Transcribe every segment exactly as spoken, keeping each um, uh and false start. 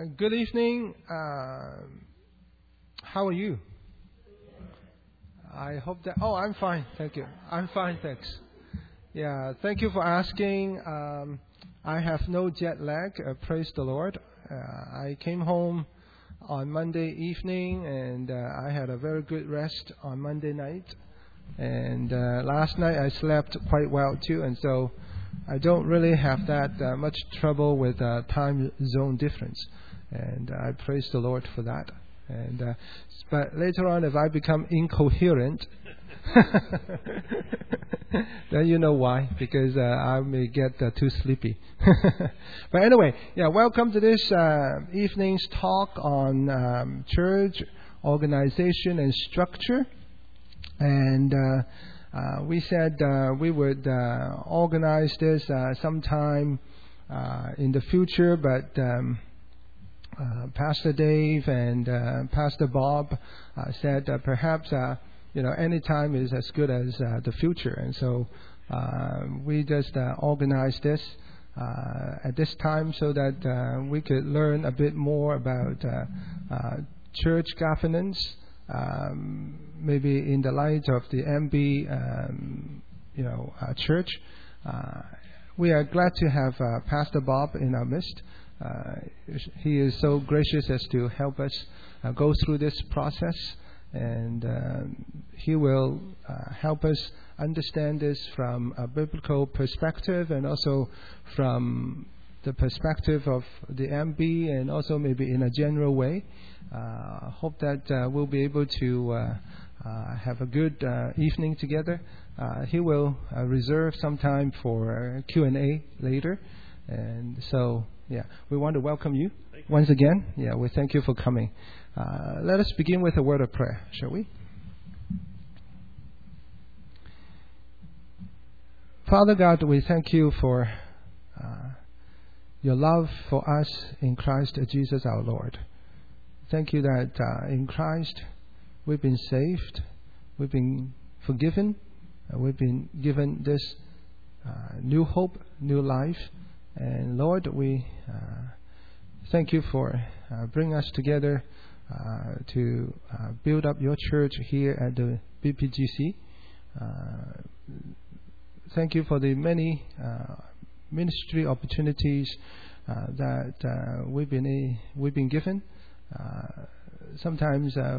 Uh, good evening. Uh, how are you? I hope that... Oh, I'm fine. Thank you. I'm fine, thanks. Yeah, thank you for asking. Um, I have no jet lag. Uh, praise the Lord. Uh, I came home on Monday evening, and uh, I had a very good rest on Monday night. And uh, last night I slept quite well too, and so I don't really have that uh, much trouble with uh, time zone difference. And uh, I praise the Lord for that. And uh, but later on, if I become incoherent, then you know why, because uh, I may get uh, too sleepy. But anyway, yeah, welcome to this uh, evening's talk on um, church organization and structure. And uh, uh, we said uh, we would uh, organize this uh, sometime uh, in the future, but um, uh, Pastor Dave and uh, Pastor Bob uh, said uh, perhaps uh, you know any time is as good as uh, the future, and so uh, we just uh, organized this uh, at this time so that uh, we could learn a bit more about uh, uh, church governance. Um, maybe in the light of the M B, um, you know, uh, church. Uh, we are glad to have uh, Pastor Bob in our midst. Uh, he is so gracious as to help us uh, go through this process, and uh, he will uh, help us understand this from a biblical perspective and also from the perspective of the M B, and also maybe in a general way. Uh, hope that uh, we'll be able to uh, uh, have a good uh, evening together. Uh, he will uh, reserve some time for Q and A later. And so, yeah, we want to welcome you once again. Yeah, we thank you for coming. Uh, let us begin with a word of prayer, shall we? Father God, we thank you for uh, your love for us in Christ Jesus our Lord. Thank you that uh, in Christ we've been saved, we've been forgiven, uh, we've been given this uh, new hope, new life. And Lord, we uh, thank you for uh, bringing us together uh, to uh, build up your church here at the B P G C. Uh, thank you for the many uh, ministry opportunities uh, that uh, we've been a, we've been given. Uh, sometimes uh,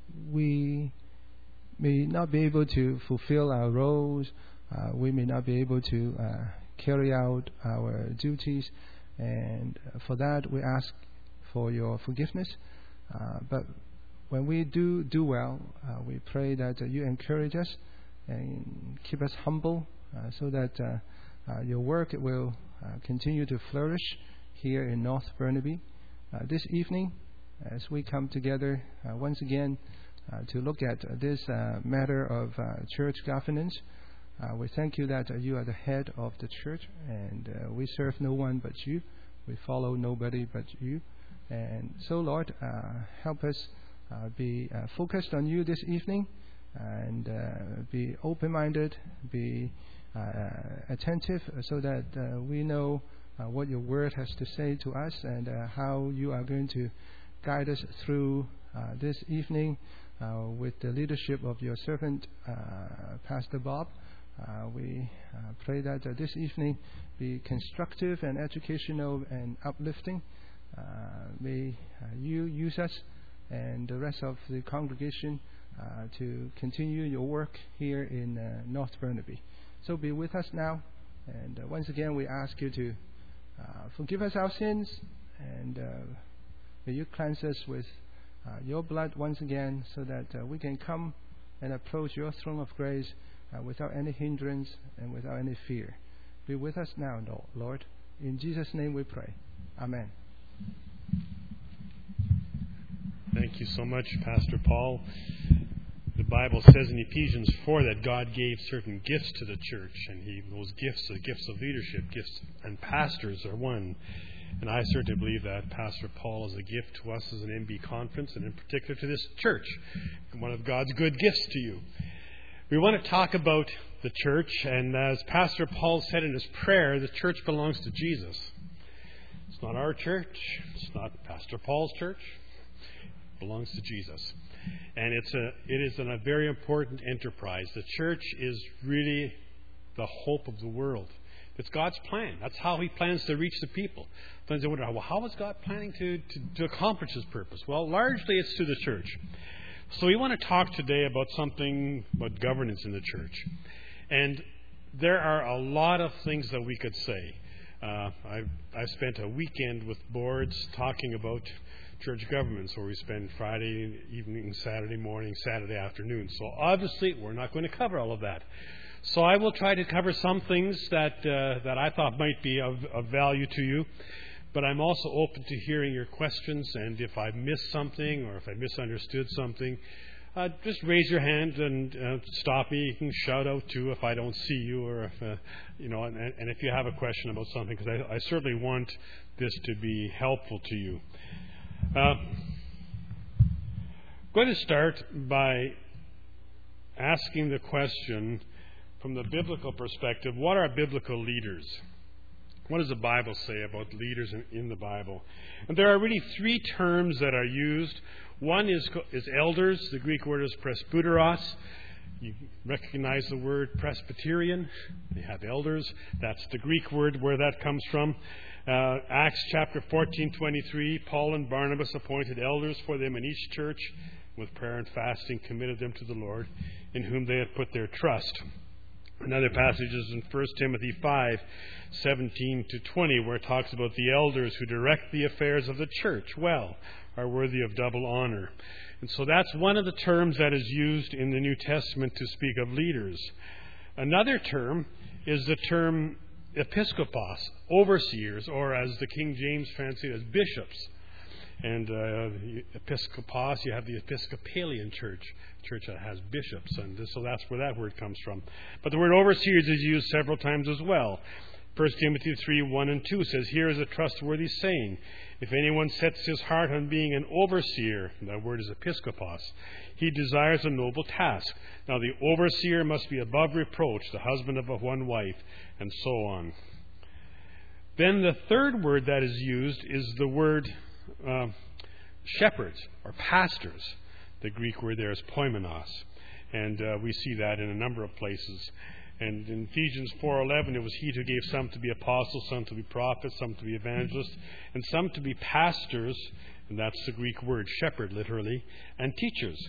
we may not be able to fulfill our roles. Uh, we may not be able to uh, carry out our duties, and for that we ask for your forgiveness. Uh, but when we do do well, uh, we pray that uh, you encourage us and keep us humble, uh, so that uh, uh, your work will uh, continue to flourish here in North Burnaby. Uh, this evening, as we come together uh, once again uh, to look at uh, this uh, matter of uh, church governance, uh, we thank you that uh, you are the head of the church, and uh, we serve no one but you. We follow nobody but you. And so, Lord, uh, help us uh, be uh, focused on you this evening, and uh, be open-minded, be uh, attentive, so that uh, we know uh, what your word has to say to us, and uh, how you are going to guide us through uh, this evening uh, with the leadership of your servant, uh, Pastor Bob. Uh, we uh, pray that uh, this evening be constructive and educational and uplifting. Uh, may uh, you use us and the rest of the congregation uh, to continue your work here in uh, North Burnaby. So be with us now. And uh, once again, we ask you to uh, forgive us our sins, and uh, may you cleanse us with uh, your blood once again, so that uh, we can come and approach your throne of grace uh, without any hindrance and without any fear. Be with us now, Lord. In Jesus' name we pray. Amen. Thank you so much, Pastor Paul. The Bible says in Ephesians four that God gave certain gifts to the church, and he, those gifts, the gifts of leadership, gifts and pastors are one. And I certainly believe that Pastor Paul is a gift to us as an M B conference, and in particular to this church, one of God's good gifts to you. We want to talk about the church, and as Pastor Paul said in his prayer, the church belongs to Jesus. It's not our church. It's not Pastor Paul's church. It belongs to Jesus. And it's a, it is a very important enterprise. The church is really the hope of the world. It's God's plan. That's how He plans to reach the people. Sometimes they wonder, well, how is God planning to, to, to accomplish His purpose? Well, largely it's through the church. So we want to talk today about something about governance in the church. And there are a lot of things that we could say. Uh, I've, I've spent a weekend with boards talking about church governments, where we spend Friday evening, Saturday morning, Saturday afternoon. So obviously we're not going to cover all of that. So I will try to cover some things that uh, that I thought might be of, of value to you. But I'm also open to hearing your questions, and if I missed something or if I misunderstood something, uh, just raise your hand and uh, stop me. You can shout out too if I don't see you, or if uh, you know, and, and if you have a question about something, because I, I certainly want this to be helpful to you. Uh, I'm going to start by asking the question from the biblical perspective: what are biblical leaders? What does the Bible say about leaders in, in the Bible? And there are really three terms that are used. One is, is elders. The Greek word is presbyteros. You recognize the word Presbyterian. They have elders. That's the Greek word where that comes from. Uh, Acts chapter fourteen twenty-three, Paul and Barnabas appointed elders for them in each church, with prayer and fasting committed them to the Lord, in whom they had put their trust. Another passage is in First Timothy five seventeen to twenty, where it talks about the elders who direct the affairs of the church well, are worthy of double honor. And so that's one of the terms that is used in the New Testament to speak of leaders. Another term is the term episkopos, overseers, or as the King James translates as bishops. And uh, episkopos, you have the Episcopalian church, church that has bishops, and so that's where that word comes from. But the word overseers is used several times as well. First Timothy three, one and two says, "Here is a trustworthy saying, if anyone sets his heart on being an overseer," that word is episkopos, "he desires a noble task. Now the overseer must be above reproach, the husband of one wife," and so on. Then the third word that is used is the word uh, shepherds or pastors. The Greek word there is poimenos, and uh, we see that in a number of places. And in Ephesians four eleven, it was He who gave some to be apostles, some to be prophets, some to be evangelists, and some to be pastors, and that's the Greek word shepherd, literally, and teachers.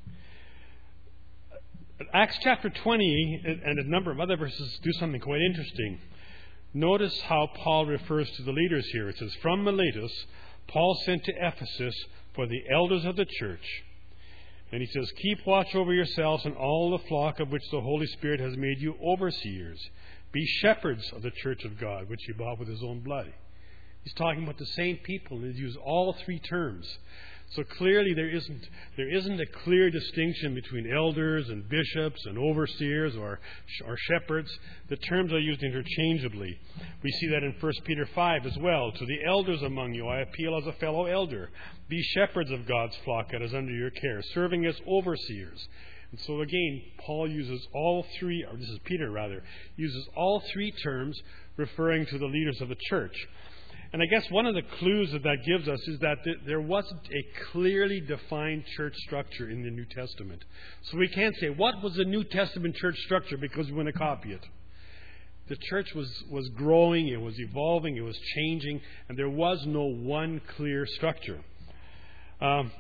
Acts chapter twenty and a number of other verses do something quite interesting. Notice how Paul refers to the leaders here. It says, "From Miletus, Paul sent to Ephesus for the elders of the church." And he says, "Keep watch over yourselves and all the flock of which the Holy Spirit has made you overseers. Be shepherds of the church of God, which He bought with His own blood." He's talking about the same people, and He uses all three terms. So clearly there isn't there isn't a clear distinction between elders and bishops and overseers or, or shepherds. The terms are used interchangeably. We see that in First Peter five as well. "To the elders among you I appeal as a fellow elder. Be shepherds of God's flock that is under your care, serving as overseers." And so again, Paul uses all three, or this is Peter rather, uses all three terms referring to the leaders of the church. And I guess one of the clues that that gives us is that there wasn't a clearly defined church structure in the New Testament. So we can't say, what was the New Testament church structure, because we want to copy it. The church was, was growing, it was evolving, it was changing, and there was no one clear structure. Um,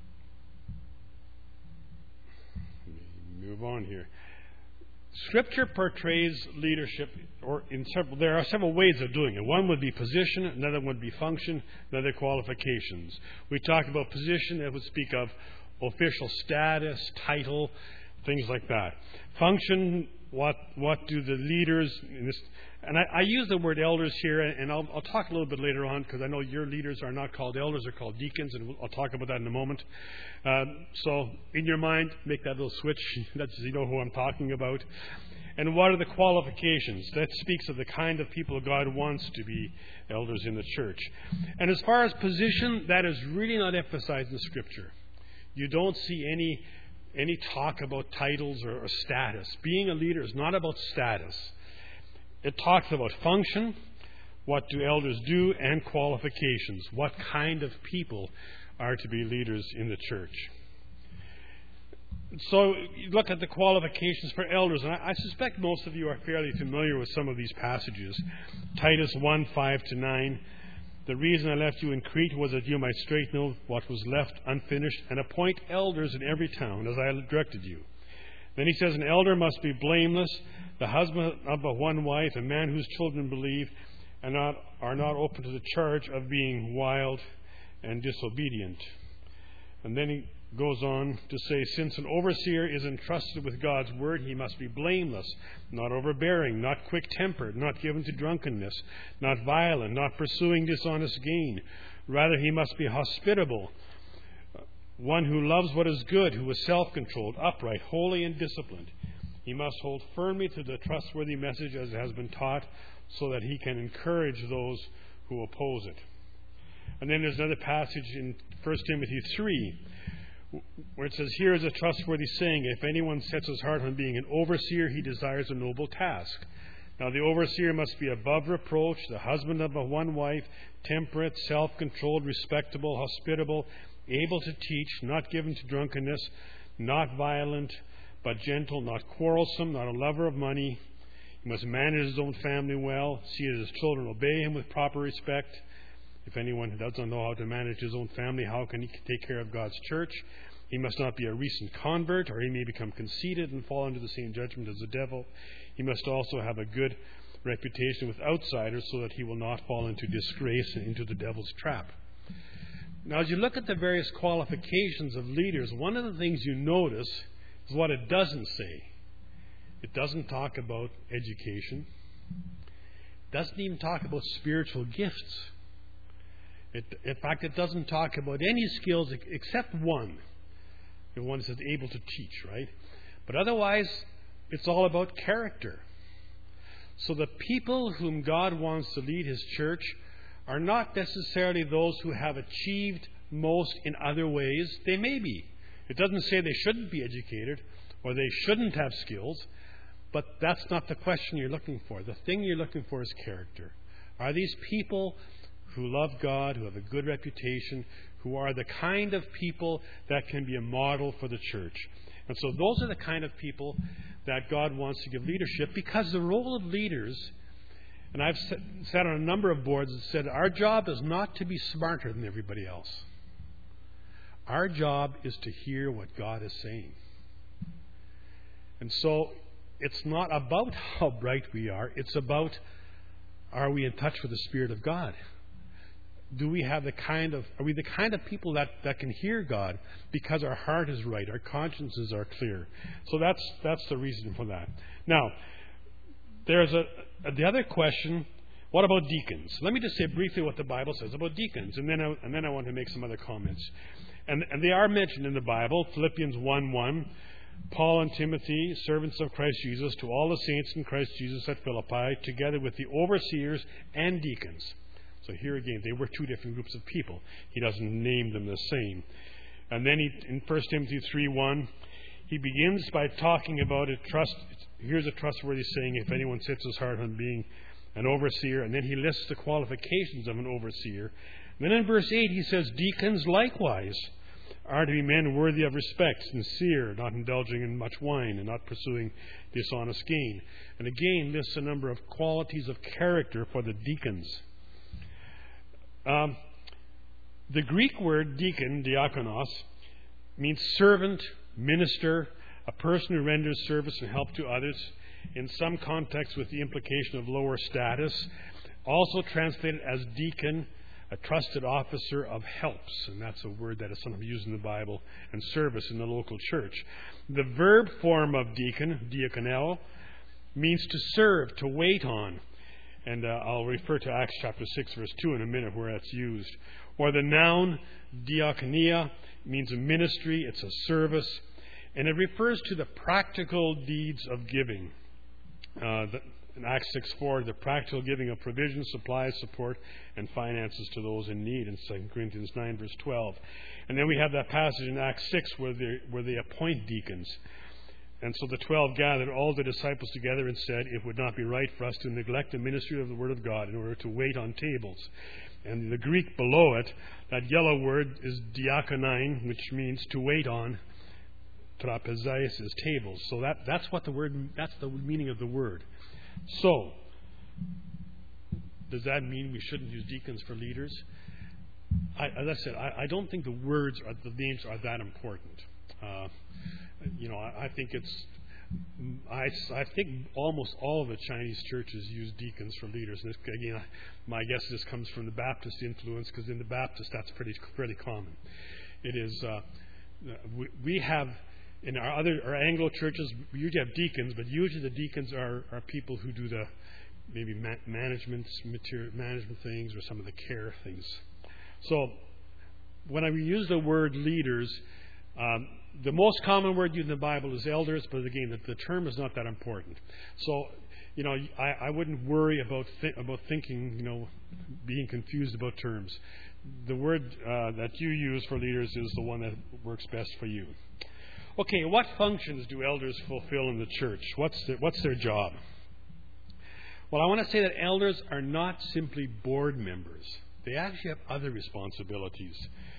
move on here. Scripture portrays leadership, or in several, there are several ways of doing it. One would be position, another would be function, another qualifications. We talked about position, that would speak of official status, title, things like that. Function, what what do the leaders in this? And I, I use the word elders here, and I'll, I'll talk a little bit later on, because I know your leaders are not called elders, they're called deacons, and I'll talk about that in a moment. Uh, so in your mind, make that little switch. That's, you know who I'm talking about. And what are the qualifications? That speaks of the kind of people God wants to be elders in the church. And as far as position, that is really not emphasized in Scripture. You don't see any any talk about titles or, or status. Being a leader is not about status. It talks about function, what do elders do, and qualifications. What kind of people are to be leaders in the church? So you look at the qualifications for elders, and I, I suspect most of you are fairly familiar with some of these passages. Titus one, five to nine. The reason I left you in Crete was that you might straighten out what was left unfinished and appoint elders in every town, as I directed you. Then he says, an elder must be blameless, the husband of a one wife, a man whose children believe and not, are not open to the charge of being wild and disobedient. And then he goes on to say, since an overseer is entrusted with God's word, he must be blameless, not overbearing, not quick-tempered, not given to drunkenness, not violent, not pursuing dishonest gain. Rather, he must be hospitable, one who loves what is good, who is self-controlled, upright, holy, and disciplined. He must hold firmly to the trustworthy message as it has been taught, so that he can encourage those who oppose it. And then there's another passage in First Timothy three, where it says, here is a trustworthy saying, if anyone sets his heart on being an overseer, he desires a noble task. Now the overseer must be above reproach, the husband of a one wife, temperate, self-controlled, respectable, hospitable, able to teach, not given to drunkenness, not violent, but gentle, not quarrelsome, not a lover of money. He must manage his own family well, see that his children obey him with proper respect. If anyone doesn't know how to manage his own family, how can he take care of God's church? He must not be a recent convert, or he may become conceited and fall under the same judgment as the devil. He must also have a good reputation with outsiders, so that he will not fall into disgrace and into the devil's trap. Now, as you look at the various qualifications of leaders, one of the things you notice is what it doesn't say. It doesn't talk about education. It doesn't even talk about spiritual gifts. It, in fact, it doesn't talk about any skills except one. The one that says able to teach, right? But otherwise, it's all about character. So the people whom God wants to lead His church are not necessarily those who have achieved most in other ways. They may be. It doesn't say they shouldn't be educated or they shouldn't have skills, but that's not the question you're looking for. The thing you're looking for is character. Are these people who love God, who have a good reputation, who are the kind of people that can be a model for the church? And so those are the kind of people that God wants to give leadership, because the role of leaders, and I've sat on a number of boards that said, our job is not to be smarter than everybody else. Our job is to hear what God is saying. And so it's not about how bright we are. It's about, are we in touch with the Spirit of God? Do we have the kind of, are we the kind of people that, that can hear God because our heart is right, our consciences are clear? So that's that's the reason for that. Now, there's a, a the other question. What about deacons? Let me just say briefly what the Bible says about deacons, and then I, and then I want to make some other comments. And, and they are mentioned in the Bible. Philippians one one. Paul and Timothy, servants of Christ Jesus, to all the saints in Christ Jesus at Philippi, together with the overseers and deacons. So here again, they were two different groups of people. He doesn't name them the same. And then he, in First Timothy three one, he begins by talking about a trust. Here's a trustworthy saying, if anyone sets his heart on being an overseer. And then he lists the qualifications of an overseer. And then in verse eight, he says, deacons likewise are to be men worthy of respect, sincere, not indulging in much wine, and not pursuing dishonest gain. And again, lists a number of qualities of character for the deacons. Um, the Greek word deacon, diakonos, means servant, minister, a person who renders service and help to others, in some contexts with the implication of lower status. Also translated as deacon, a trusted officer of helps, and that's a word that is sometimes used in the Bible, and service in the local church. The verb form of deacon, diakoneo, means to serve, to wait on. And uh, I'll refer to Acts chapter six, verse two in a minute, where that's used. Or the noun, diakonia, means a ministry, it's a service, and it refers to the practical deeds of giving. Uh, the, in Acts six four, the practical giving of provisions, supplies, support, and finances to those in need, in Second Corinthians nine, verse twelve. And then we have that passage in Acts six where they, where they appoint deacons. And so the twelve gathered all the disciples together and said, "It would not be right for us to neglect the ministry of the Word of God in order to wait on tables." And the Greek below it, that yellow word is diakonein, which means to wait on. Trapezais is tables. So that, that's what the word, that's the meaning of the word. So, does that mean we shouldn't use deacons for leaders? I, as I said, I, I don't think the words or the names are that important. Uh, you know, I, I think it's, I, I think almost all of the Chinese churches use deacons for leaders. And this, again, my guess this comes from the Baptist influence, because in the Baptist that's pretty pretty common. It is, uh, we, we have, in our other our Anglo churches, we usually have deacons, but usually the deacons are, are people who do the maybe ma- management material, management things or some of the care things. So when I use the word leaders, um, the most common word used in the Bible is elders, but again, the, the term is not that important. So, you know, I, I wouldn't worry about th- about thinking, you know, being confused about terms. The word uh, that you use for leaders is the one that works best for you. Okay, what functions do elders fulfill in the church? What's their, what's their job? Well, I want to say that elders are not simply board members. They actually have other responsibilities.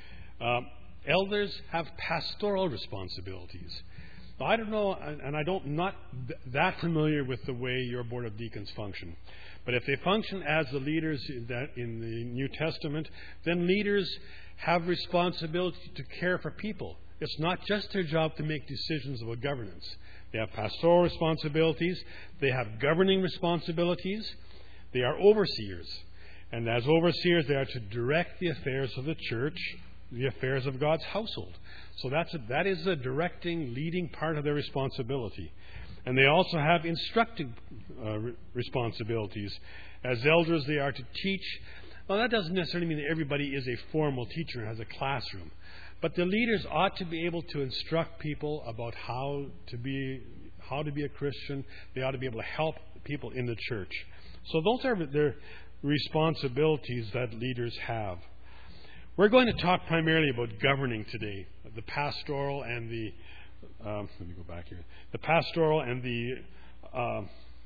Um, elders have pastoral responsibilities. Now, I don't know, and I don't not th- that familiar with the way your board of deacons function. But if they function as the leaders in, that, in the New Testament, then leaders have responsibility to care for people. It's not just their job to make decisions about governance. They have pastoral responsibilities. They have governing responsibilities. They are overseers. And as overseers, they are to direct the affairs of the church, the affairs of God's household. So that's a, that is a directing, leading part of their responsibility. And they also have instructing uh, responsibilities. As elders, they are to teach. Well, that doesn't necessarily mean that everybody is a formal teacher and has a classroom. But the leaders ought to be able to instruct people about how to be how to be a Christian. They ought to be able to help people in the church. So those are their responsibilities that leaders have. We're going to talk primarily about governing today, the pastoral and the um, let me go back here. The pastoral and the uh,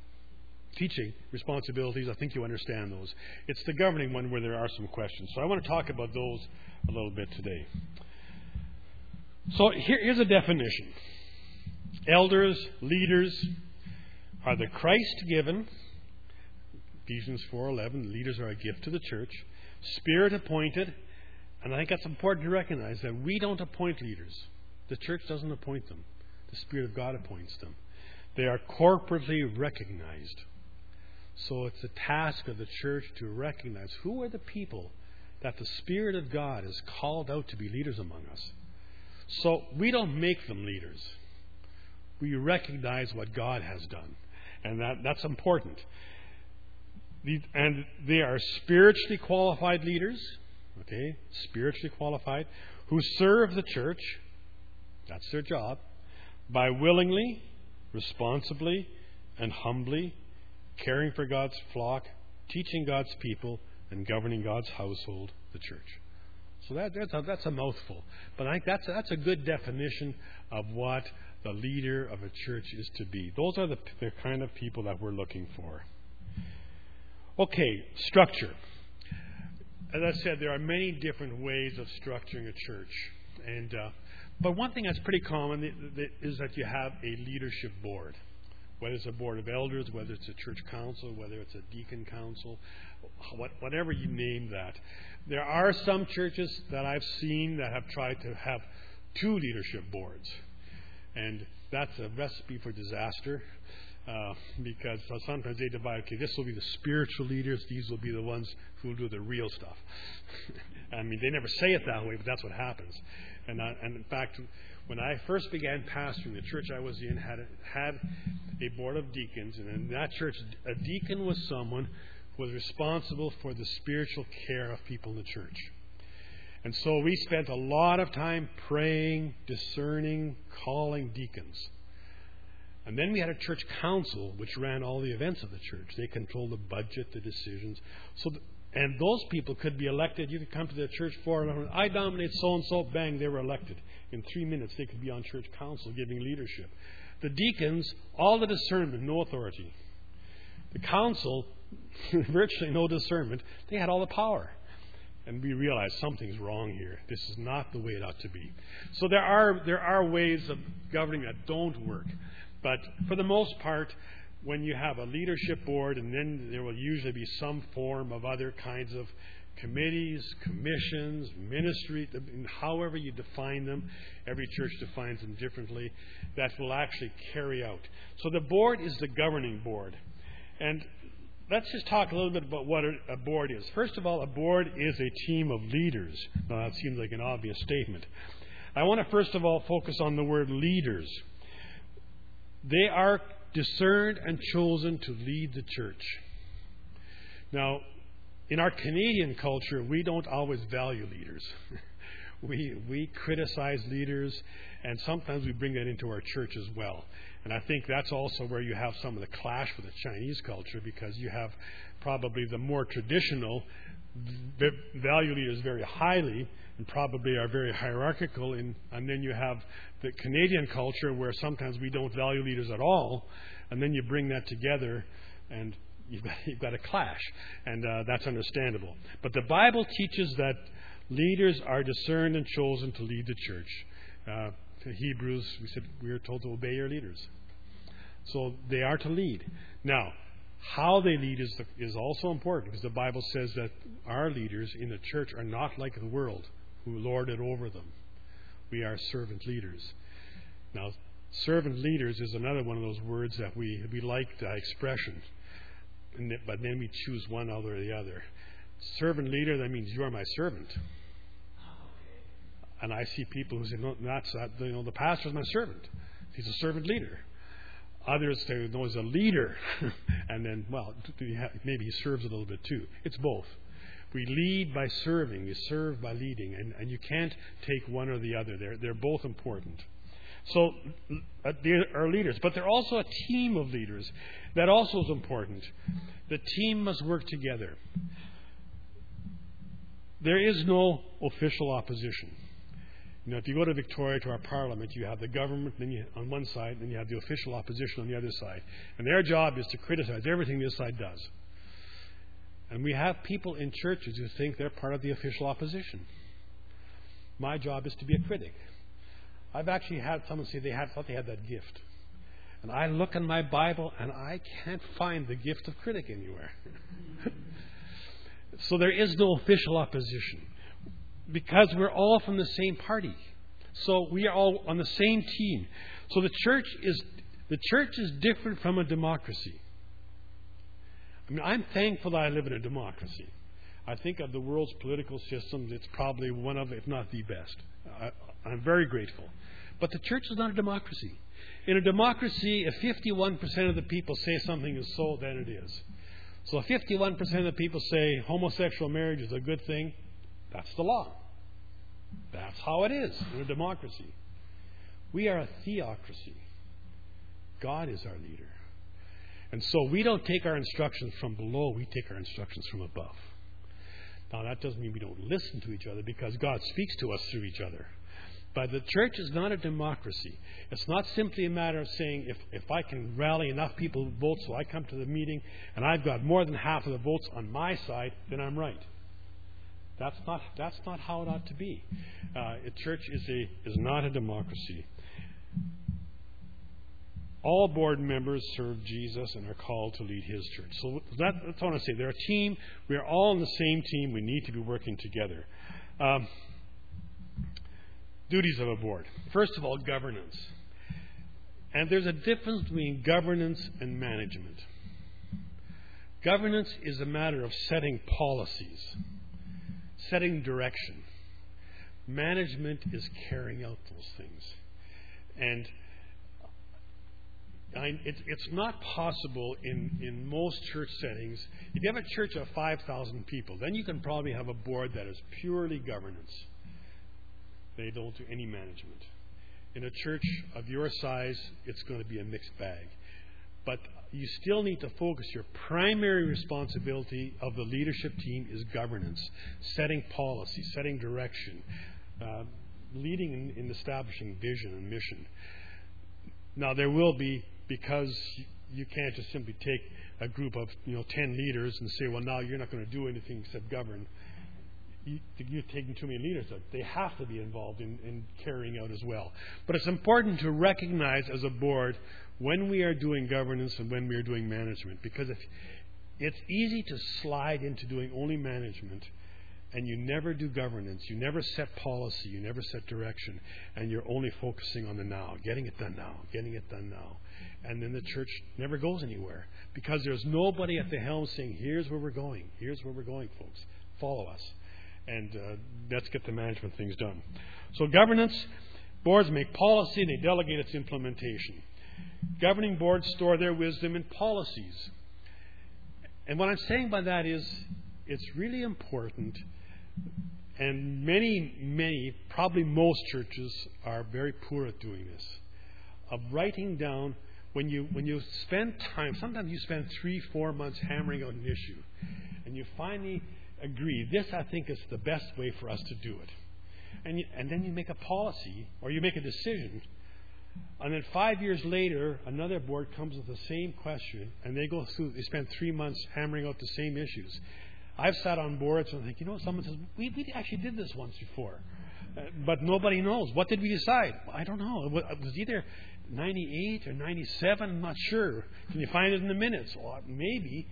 teaching responsibilities. I think you understand those. It's the governing one where there are some questions. So I want to talk about those a little bit today. So here, here's a definition. Elders, leaders are the Christ-given, Ephesians four eleven, leaders are a gift to the church, Spirit-appointed, and I think that's important to recognize that we don't appoint leaders. The church doesn't appoint them. The Spirit of God appoints them. They are corporately recognized. So it's the task of the church to recognize who are the people that the Spirit of God has called out to be leaders among us. So we don't make them leaders. We recognize what God has done. And that, that's important. The, and they are spiritually qualified leaders, okay, spiritually qualified, who serve the church, that's their job, by willingly, responsibly, and humbly caring for God's flock, teaching God's people, and governing God's household, the church. So that, that's, a, that's a mouthful. But I think that's, that's a good definition of what the leader of a church is to be. Those are the, the kind of people that we're looking for. Okay, structure. As I said, there are many different ways of structuring a church. And uh, but one thing that's pretty common is that you have a leadership board. Whether it's a board of elders, whether it's a church council, whether it's a deacon council, what, whatever you name that. There are some churches that I've seen that have tried to have two leadership boards. And that's a recipe for disaster. Uh, because sometimes they divide, okay, this will be the spiritual leaders, these will be the ones who will do the real stuff. I mean, they never say it that way, but that's what happens. And, I, and in fact, when I first began pastoring, the church I was in had, had a board of deacons, and in that church, a deacon was someone who was responsible for the spiritual care of people in the church. And so we spent a lot of time praying, discerning, calling deacons. And then we had a church council which ran all the events of the church. They controlled the budget, the decisions. So, the, And those people could be elected. You could come to the church for, I nominate so-and-so, bang, they were elected. In three minutes, they could be on church council giving leadership. The deacons, all the discernment, no authority. The council, virtually no discernment. They had all the power. And we realized something's wrong here. This is not the way it ought to be. So there are there are ways of governing that don't work. But for the most part, when you have a leadership board, and then there will usually be some form of other kinds of committees, commissions, ministry, however you define them, every church defines them differently, that will actually carry out. So the board is the governing board. And let's just talk a little bit about what a board is. First of all, a board is a team of leaders. Now, that seems like an obvious statement. I want to first of all focus on the word leaders. They are discerned and chosen to lead the church. Now, in our Canadian culture, we don't always value leaders. we we criticize leaders, and sometimes we bring that into our church as well. And I think that's also where you have some of the clash with the Chinese culture, because you have probably the more traditional v- value leaders very highly and probably are very hierarchical, in, and then you have the Canadian culture where sometimes we don't value leaders at all, and then you bring that together and you've got, you've got a clash, and uh, that's understandable. But the Bible teaches that leaders are discerned and chosen to lead the church. Uh, to Hebrews, we said we are told to obey your leaders. So they are to lead. Now, how they lead is, the, is also important, because the Bible says that our leaders in the church are not like the world, who lord it over them. We are servant leaders. Now, servant leaders is another one of those words that we, we like the expression, and that, but then we choose one over the other. Servant leader, that means you are my servant. And I see people who say, no, that's not, you know, the pastor is my servant. He's a servant leader. Others say, no, he's a leader. And then, well, maybe he serves a little bit too. It's both. We lead by serving. We serve by leading. And, and you can't take one or the other. They're, they're both important. So uh, they are leaders. But they're also a team of leaders. That also is important. The team must work together. There is no official opposition. You know, if you go to Victoria, to our parliament, you have the government then you, on one side, and you have the official opposition on the other side. And their job is to criticize everything this side does. And we have people in churches who think they're part of the official opposition. My job is to be a critic. I've actually had someone say they had, thought they had that gift. And I look in my Bible, and I can't find the gift of critic anywhere. So there is no official opposition, because we're all from the same party. So we are all on the same team. So the church is the church is different from a democracy. I mean, I'm thankful that I live in a democracy. I think of the world's political systems, it's probably one of, if not the best. I, I'm very grateful. But the church is not a democracy. In a democracy, if fifty-one percent of the people say something is so, then it is. So if fifty-one percent of the people say homosexual marriage is a good thing, that's the law. That's how it is in a democracy. We are a theocracy. God is our leader. And so we don't take our instructions from below, we take our instructions from above. Now, that doesn't mean we don't listen to each other, because God speaks to us through each other. But the church is not a democracy. It's not simply a matter of saying, if, if I can rally enough people to vote so I come to the meeting and I've got more than half of the votes on my side, then I'm right. That's not that's not how it ought to be. Uh, a church is a is not a democracy. All board members serve Jesus and are called to lead His church. So that, that's what I want to say. They're a team. We are all on the same team. We need to be working together. Um, duties of a board. First of all, governance. And there's a difference between governance and management. Governance is a matter of setting policies, setting direction. Management is carrying out those things. And I, it, it's not possible in, in most church settings. If you have a church of five thousand people, then you can probably have a board that is purely governance. They don't do any management. In a church of your size, it's going to be a mixed bag. But you still need to focus. Your primary responsibility of the leadership team is governance, setting policy, setting direction, uh, leading in, in establishing vision and mission. Now, there will be, because you can't just simply take a group of, you know, ten leaders and say, well, now you're not going to do anything except govern. You, you're taking too many leaders out. They have to be involved in, in carrying out as well. But it's important to recognize as a board when we are doing governance and when we are doing management, because if it's easy to slide into doing only management and you never do governance, you never set policy, you never set direction, and you're only focusing on the now, getting it done now, getting it done now. And then the church never goes anywhere because there's nobody at the helm saying, here's where we're going, here's where we're going, folks, follow us. And uh, let's get the management things done. So governance, boards make policy and they delegate its implementation. Governing boards store their wisdom in policies. And what I'm saying by that is it's really important, and many, many, probably most churches are very poor at doing this, of writing down when you when you spend time, sometimes you spend three, four months hammering out an issue, and you finally agree, this I think is the best way for us to do it. And, you, and then you make a policy, or you make a decision, and then five years later, another board comes with the same question, and they go through, they spend three months hammering out the same issues. I've sat on boards and think, you know, someone says, we, we actually did this once before, uh, but nobody knows. What did we decide? Well, I don't know. It was, it was either ninety-eight or ninety-seven, I'm not sure. Can you find it in the minutes? Well, maybe.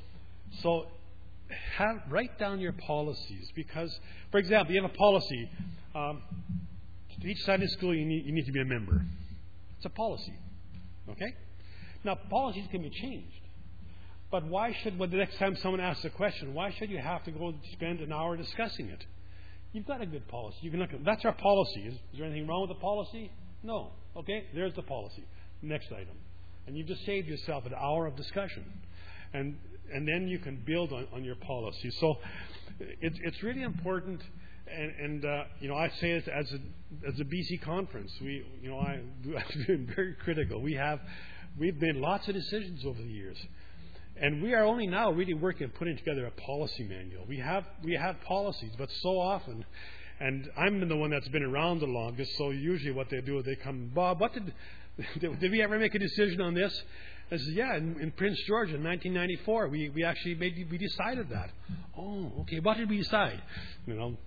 So have, write down your policies, because, for example, you have a policy. Um, to each Sunday school, you need, you need to be a member. It's a policy. Okay? Now, policies can be changed. But why should, when the next time someone asks a question, why should you have to go spend an hour discussing it? You've got a good policy. You can look at, that's our policy. Is, is there anything wrong with the policy? No. Okay? There's the policy. Next item. And you've just saved yourself an hour of discussion. And and then you can build on, on your policy. So it's it's really important. And, and uh, you know, I say it as a as a B C conference. We, you know, I I've been very critical. We have we've made lots of decisions over the years, and we are only now really working on putting together a policy manual. We have we have policies, but so often, and I'm the one that's been around the longest. So usually, what they do is they come, Bob, what did did we ever make a decision on this? I said, yeah, in, in Prince George in nineteen ninety-four, we, we actually made, we decided that. Oh, okay, what did we decide? You know,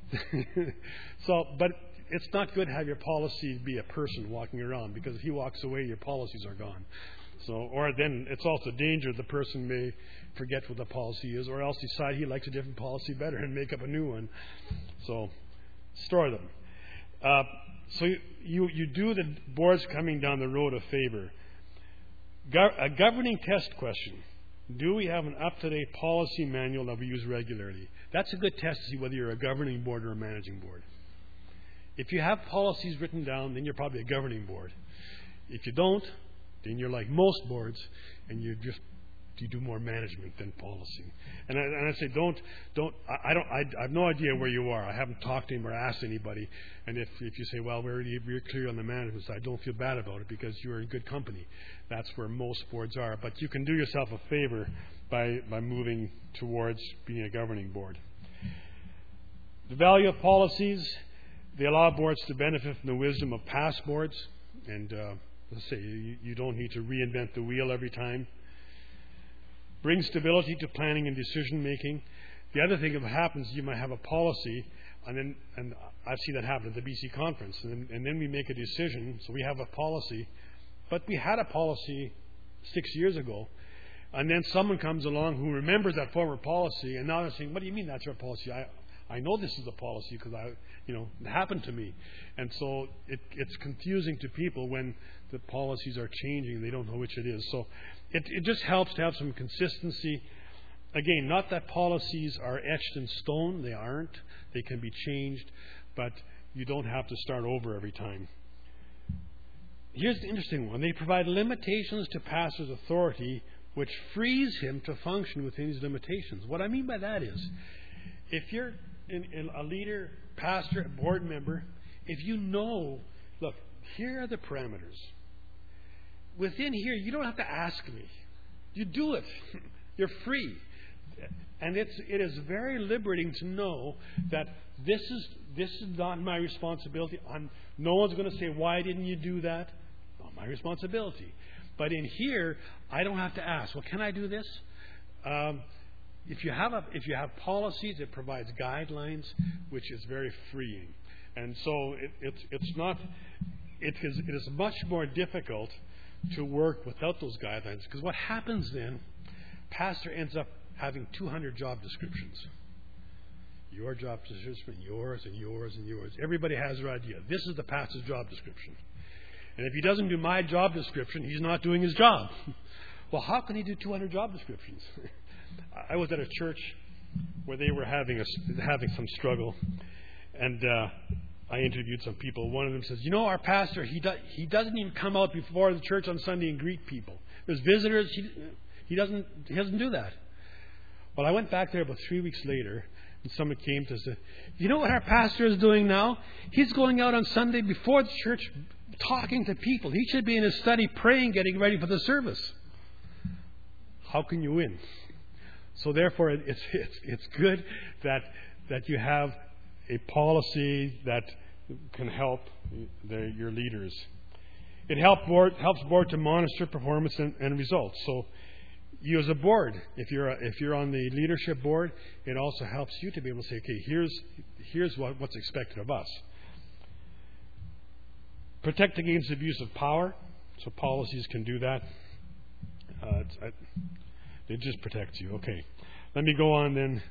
so, but it's not good to have your policy be a person walking around, because if he walks away, your policies are gone. So, or then it's also a danger the person may forget what the policy is, or else decide he likes a different policy better and make up a new one. So, store them. Uh, so you, you you do the boards coming down the road a favor. A governing test question. Do we have an up-to-date policy manual that we use regularly? That's a good test to see whether you're a governing board or a managing board. If you have policies written down, then you're probably a governing board. If you don't, then you're like most boards, and you just you do more management than policy. And I, and I say, don't, don't. I, I don't. I, I have no idea where you are. I haven't talked to him or asked anybody. And if, if you say, well, we're we're clear on the management side, don't feel bad about it, because you're in good company. That's where most boards are. But you can do yourself a favor by by moving towards being a governing board. The value of policies. They allow boards to benefit from the wisdom of past boards. And uh, let's say you, you don't need to reinvent the wheel every time. Bring stability to planning and decision making. The other thing that happens, you might have a policy, and then and I've seen that happen at the B C conference, and then, and then we make a decision. So we have a policy, but we had a policy six years ago, and then someone comes along who remembers that former policy, and now they're saying, "What do you mean that's your policy? I I know this is a policy because I, you know, it happened to me." And so it, it's confusing to people when the policies are changing and they don't know which it is. So it, it just helps to have some consistency. Again, not that policies are etched in stone. They aren't. They can be changed, but you don't have to start over every time. Here's the interesting one. They provide limitations to pastor's authority, which frees him to function within these limitations. What I mean by that is, if you're in, in a leader, pastor, a board member, if you know, look, here are the parameters. Within here, you don't have to ask me. You do it. You're free. And it's, it is very liberating to know that this is this is not my responsibility. I'm, no one's going to say, why didn't you do that? Not my responsibility. But in here, I don't have to ask, well, can I do this? Um, if you have a, if you have policies, it provides guidelines, which is very freeing. And so it, it's it's not it is it is much more difficult to work without those guidelines, because what happens then, pastor ends up having two hundred job descriptions. Your job description, yours, and yours, and yours. Everybody has their idea. This is the pastor's job description. And if he doesn't do my job description, he's not doing his job. Well, how can he do two hundred job descriptions? I was at a church where they were having a, having some struggle, and uh, I interviewed some people. One of them says, "You know, our pastor, he do, he doesn't even come out before the church on Sunday and greet people. There's visitors. He he doesn't he doesn't do that." Well, I went back there about three weeks later, and someone came to say, "You know what our pastor is doing now? He's going out on Sunday before the church, talking to people. He should be in his study praying, getting ready for the service." How can you win? So therefore, it's it's it's good that that you have a policy that can help the, your leaders. It helps board helps board to monitor performance and, and results. So you as a board, if you're a, if you're on the leadership board, it also helps you to be able to say, okay, here's here's what, what's expected of us. Protect against abuse of power. So policies can do that. Uh, it's, I, it just protects you. Okay. Let me go on then.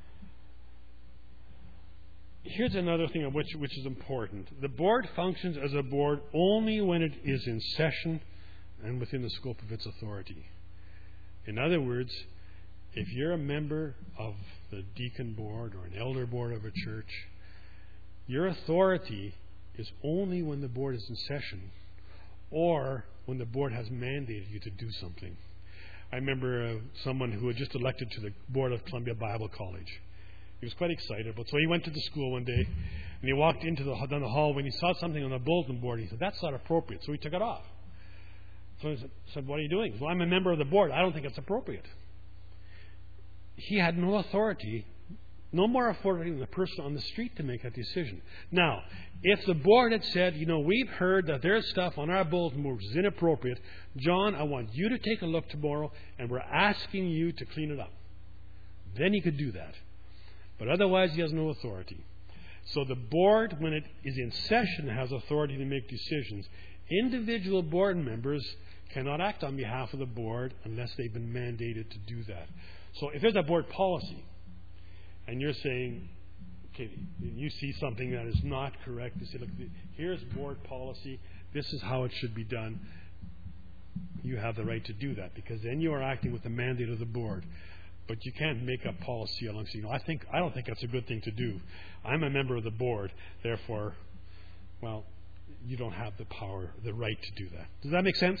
Here's another thing which, which is important. The board functions as a board only when it is in session and within the scope of its authority. In other words, if you're a member of the deacon board or an elder board of a church, your authority is only when the board is in session or when the board has mandated you to do something. I remember uh, someone who had just elected to the board of Columbia Bible College. He was quite excited, but so he went to the school one day, and he walked into the down the hall when he saw something on the bulletin board. He said, "That's not appropriate," so he took it off. So he said, "What are you doing?" "Well, I'm a member of the board. I don't think it's appropriate." He had no authority, no more authority than the person on the street to make that decision. Now, if the board had said, "You know, we've heard that there's stuff on our bulletin board which is inappropriate. John, I want you to take a look tomorrow, and we're asking you to clean it up," then he could do that. But otherwise, he has no authority. So the board, when it is in session, has authority to make decisions. Individual board members cannot act on behalf of the board unless they've been mandated to do that. So if there's a board policy, and you're saying, okay, you see something that is not correct, you say, look, here's board policy, this is how it should be done, you have the right to do that, because then you are acting with the mandate of the board. But you can't make up policy along. You know, I think I don't think that's a good thing to do. I'm a member of the board, therefore, well, you don't have the power, the right to do that. Does that make sense?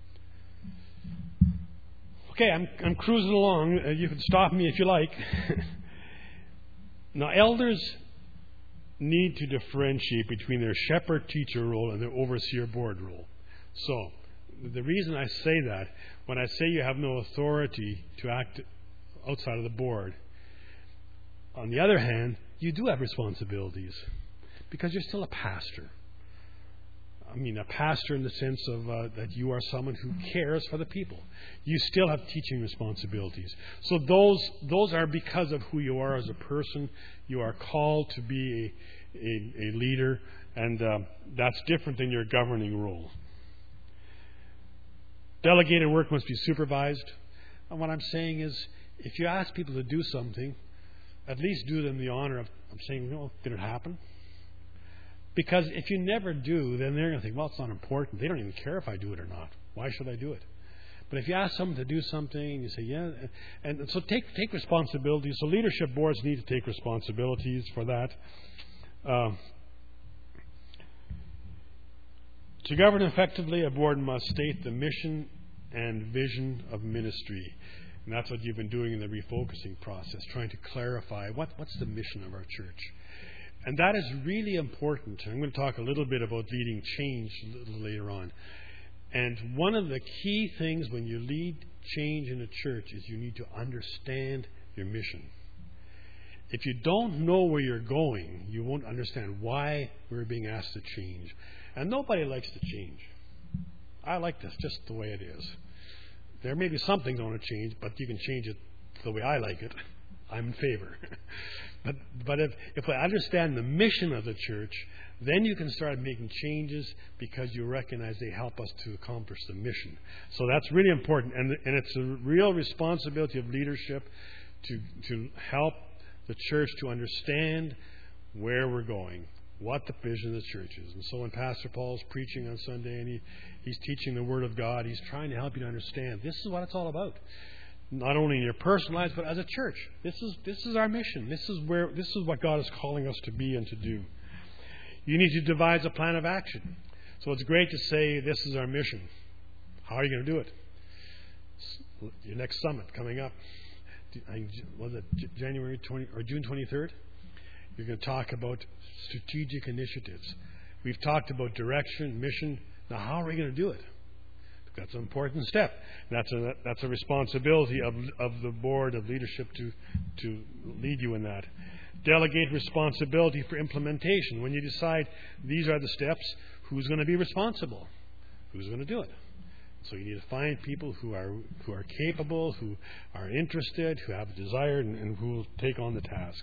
Okay, I'm I'm cruising along. Uh, you can stop me if you like. Now, elders need to differentiate between their shepherd-teacher role and their overseer-board role. So, the reason I say that, when I say you have no authority to act outside of the board, on the other hand, you do have responsibilities because you're still a pastor. I mean, a pastor in the sense of uh, that you are someone who cares for the people. You still have teaching responsibilities. So those those are because of who you are as a person. You are called to be a, a, a leader, and uh, that's different than your governing role. Delegated work must be supervised. And what I'm saying is, if you ask people to do something, at least do them the honor of, of saying, "No, did it happen?" Because if you never do, then they're going to think, well, it's not important. They don't even care if I do it or not. Why should I do it? But if you ask someone to do something, and you say, yeah, and, and so take take responsibility. So leadership boards need to take responsibilities for that. Uh, to govern effectively, a board must state the mission and vision of ministry. And that's what you've been doing in the refocusing process, trying to clarify what, what's the mission of our church. And that is really important. I'm going to talk a little bit about leading change a little later on. And one of the key things when you lead change in a church is you need to understand your mission. If you don't know where you're going, you won't understand why we're being asked to change. And nobody likes to change. I like this just the way it is. There may be some things I want to change, but you can change it the way I like it. I'm in favor. but but if, if I understand the mission of the church, then you can start making changes because you recognize they help us to accomplish the mission. So that's really important. And, and it's a real responsibility of leadership to to help the church to understand where we're going, what the vision of the church is. And so when Pastor Paul's preaching on Sunday and he, he's teaching the Word of God, he's trying to help you to understand this is what it's all about. Not only in your personal lives, but as a church. This is this is our mission. This is where this is what God is calling us to be and to do. You need to devise a plan of action. So it's great to say this is our mission. How are you going to do it? Your next summit coming up. Was it January twentieth or June twenty-third? You're going to talk about strategic initiatives. We've talked about direction, mission. Now, how are we going to do it? That's an important step. That's a that's a responsibility of of the board of leadership to to lead you in that. Delegate responsibility for implementation. When you decide these are the steps, who's going to be responsible? Who's going to do it? So you need to find people who are who are capable, who are interested, who have a desire, and, and who will take on the task.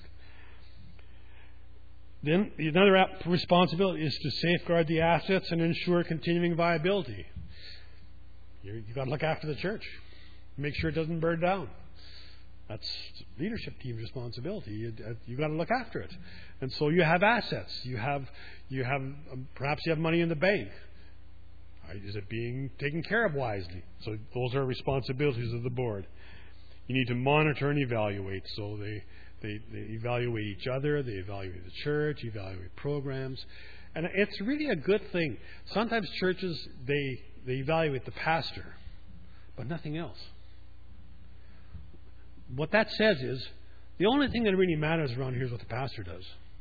Then another responsibility is to safeguard the assets and ensure continuing viability. You're, you've got to look after the church, make sure it doesn't burn down. That's leadership team's responsibility. You, you've got to look after it, and so you have assets. You have you have um, perhaps you have money in the bank. Is it being taken care of wisely? So those are responsibilities of the board. You need to monitor and evaluate. So they, they, they evaluate each other, they evaluate the church, evaluate programs. And it's really a good thing. Sometimes churches, they, they evaluate the pastor, but nothing else. What that says is, the only thing that really matters around here is what the pastor does.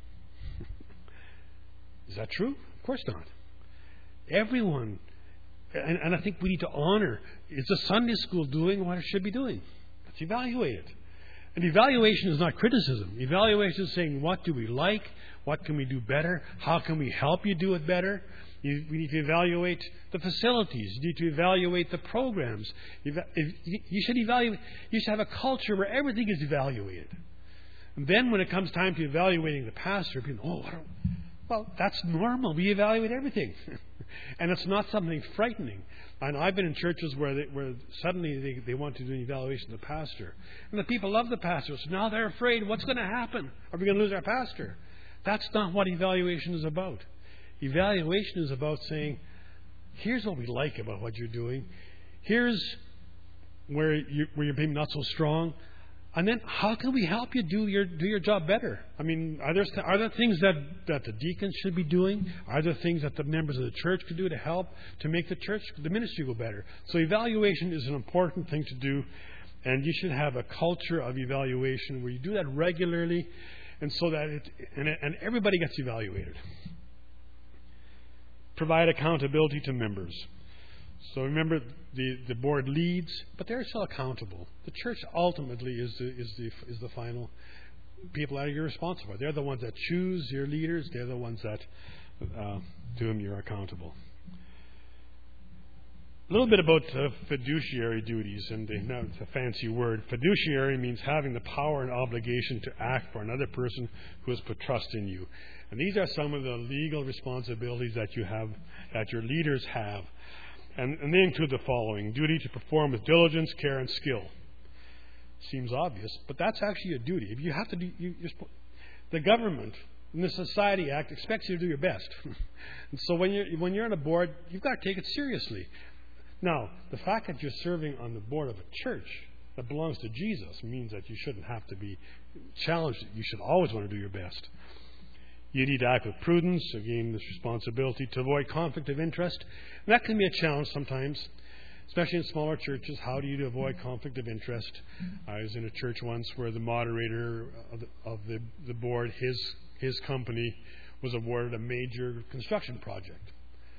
Is that true? Of course not. Everyone... And, and I think we need to honor, is the Sunday school doing what it should be doing? Let's evaluate it. And evaluation is not criticism. Evaluation is saying, what do we like? What can we do better? How can we help you do it better? You, we need to evaluate the facilities. You need to evaluate the programs. Eva- if, you should evaluate. You should have a culture where everything is evaluated. And then when it comes time to evaluating the pastor, people, oh, what are, well, that's normal. We evaluate everything. And it's not something frightening. And I've been in churches where they, where suddenly they, they want to do an evaluation of the pastor. And the people love the pastor. So now they're afraid, what's going to happen? Are we going to lose our pastor? That's not what evaluation is about. Evaluation is about saying, here's what we like about what you're doing. Here's where, you, where you're maybe not so strong. And then how can we help you do your do your job better? I mean, are there are there things that, that the deacons should be doing? Are there things that the members of the church could do to help to make the church, the ministry go better? So evaluation is an important thing to do, and you should have a culture of evaluation where you do that regularly, and so that it and, and everybody gets evaluated. Provide accountability to members. So remember, the, the board leads, but they're still accountable. The church ultimately is the is the is the final people that you're responsible for. They're the ones that choose your leaders. They're the ones that uh, to whom you're accountable. A little bit about uh, fiduciary duties, and they, now it's a fancy word. Fiduciary means having the power and obligation to act for another person who has put trust in you. And these are some of the legal responsibilities that you have, that your leaders have. And, and they include the following: duty to perform with diligence, care, and skill. Seems obvious, but that's actually a duty. If you have to do, you, you're, the government in the Society Act expects you to do your best. And so when you're when you're on a board, you've got to take it seriously. Now, the fact that you're serving on the board of a church that belongs to Jesus means that you shouldn't have to be challenged. You should always want to do your best. You need to act with prudence, again, this responsibility to avoid conflict of interest. And that can be a challenge sometimes, especially in smaller churches. How do you avoid conflict of interest? I was in a church once where the moderator of the, of the, the board, his his company, was awarded a major construction project.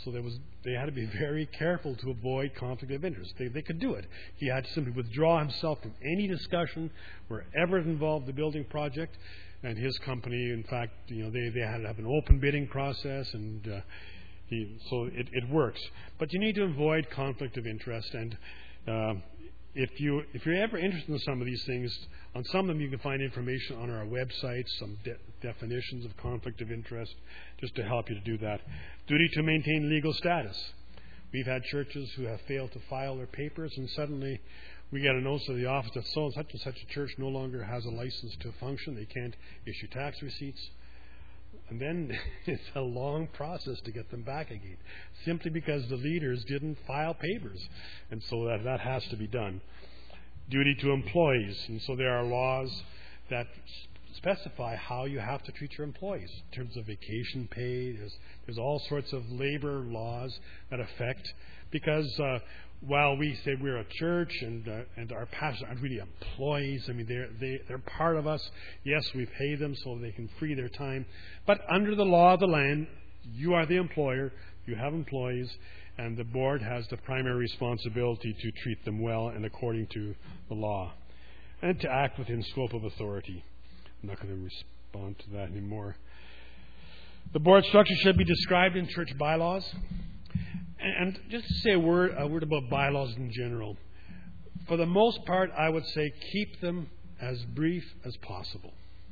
so there was they had to be very careful to avoid conflict of interest. They, they could do it. He had to simply withdraw himself from any discussion wherever it involved the building project. And his company, in fact, you know, they, they had to have an open bidding process, and uh, he, so it, it works. But you need to avoid conflict of interest. And uh, if you if you're ever interested in some of these things, on some of them you can find information on our website, some de- definitions of conflict of interest, just to help you to do that. Duty to maintain legal status. We've had churches who have failed to file their papers, and suddenly we get a notice of the office that so and such and such a church no longer has a license to function. They can't issue tax receipts. And then it's a long process to get them back again, simply because the leaders didn't file papers. And so that, that has to be done. Duty to employees. And so there are laws that specify how you have to treat your employees in terms of vacation pay. There's, there's all sorts of labor laws that affect, because uh, while we say we're a church and uh, and our pastors aren't really employees, I mean, they're, they, they're part of us. Yes, we pay them so they can free their time. But under the law of the land, you are the employer, you have employees, and the board has the primary responsibility to treat them well and according to the law, and to act within scope of authority. I'm not going to respond to that anymore. The board structure should be described in church bylaws. And just to say a word, a word about bylaws in general. For the most part, I would say keep them as brief as possible.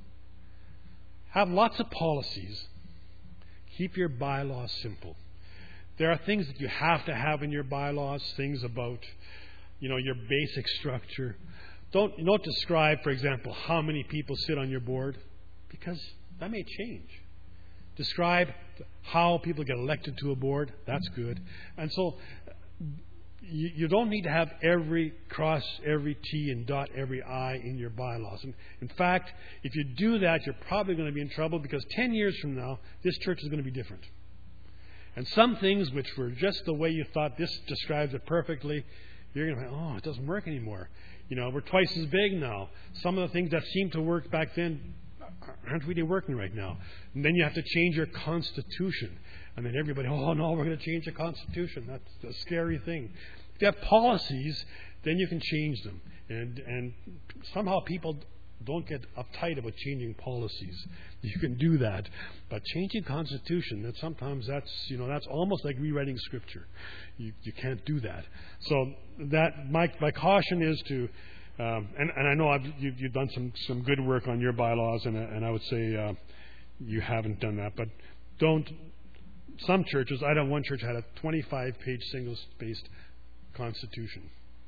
Have lots of policies. Keep your bylaws simple. There are things that you have to have in your bylaws, things about, you know, your basic structure. Don't, don't describe, for example, how many people sit on your board, because that may change. Describe how people get elected to a board. That's good. And so you, you don't need to have every cross every T and dot every I in your bylaws. And in fact, if you do that, you're probably going to be in trouble, because ten years from now, this church is going to be different. And some things which were just the way you thought this describes it perfectly, you're going to think, oh, it doesn't work anymore. You know, we're twice as big now. Some of the things that seemed to work back then aren't really working right now. And then you have to change your constitution. And then everybody, oh no, we're going to change the constitution. That's a scary thing. If you have policies, then you can change them. And and somehow people don't get uptight about changing policies. You can do that. But changing constitution, that sometimes that's, you know, that's almost like rewriting scripture. You you can't do that. So that my my caution is to Um, and, and I know I've, you've, you've done some, some good work on your bylaws, and, and I would say uh, you haven't done that. But don't. Some churches, I know one church had a twenty-five page single-spaced constitution,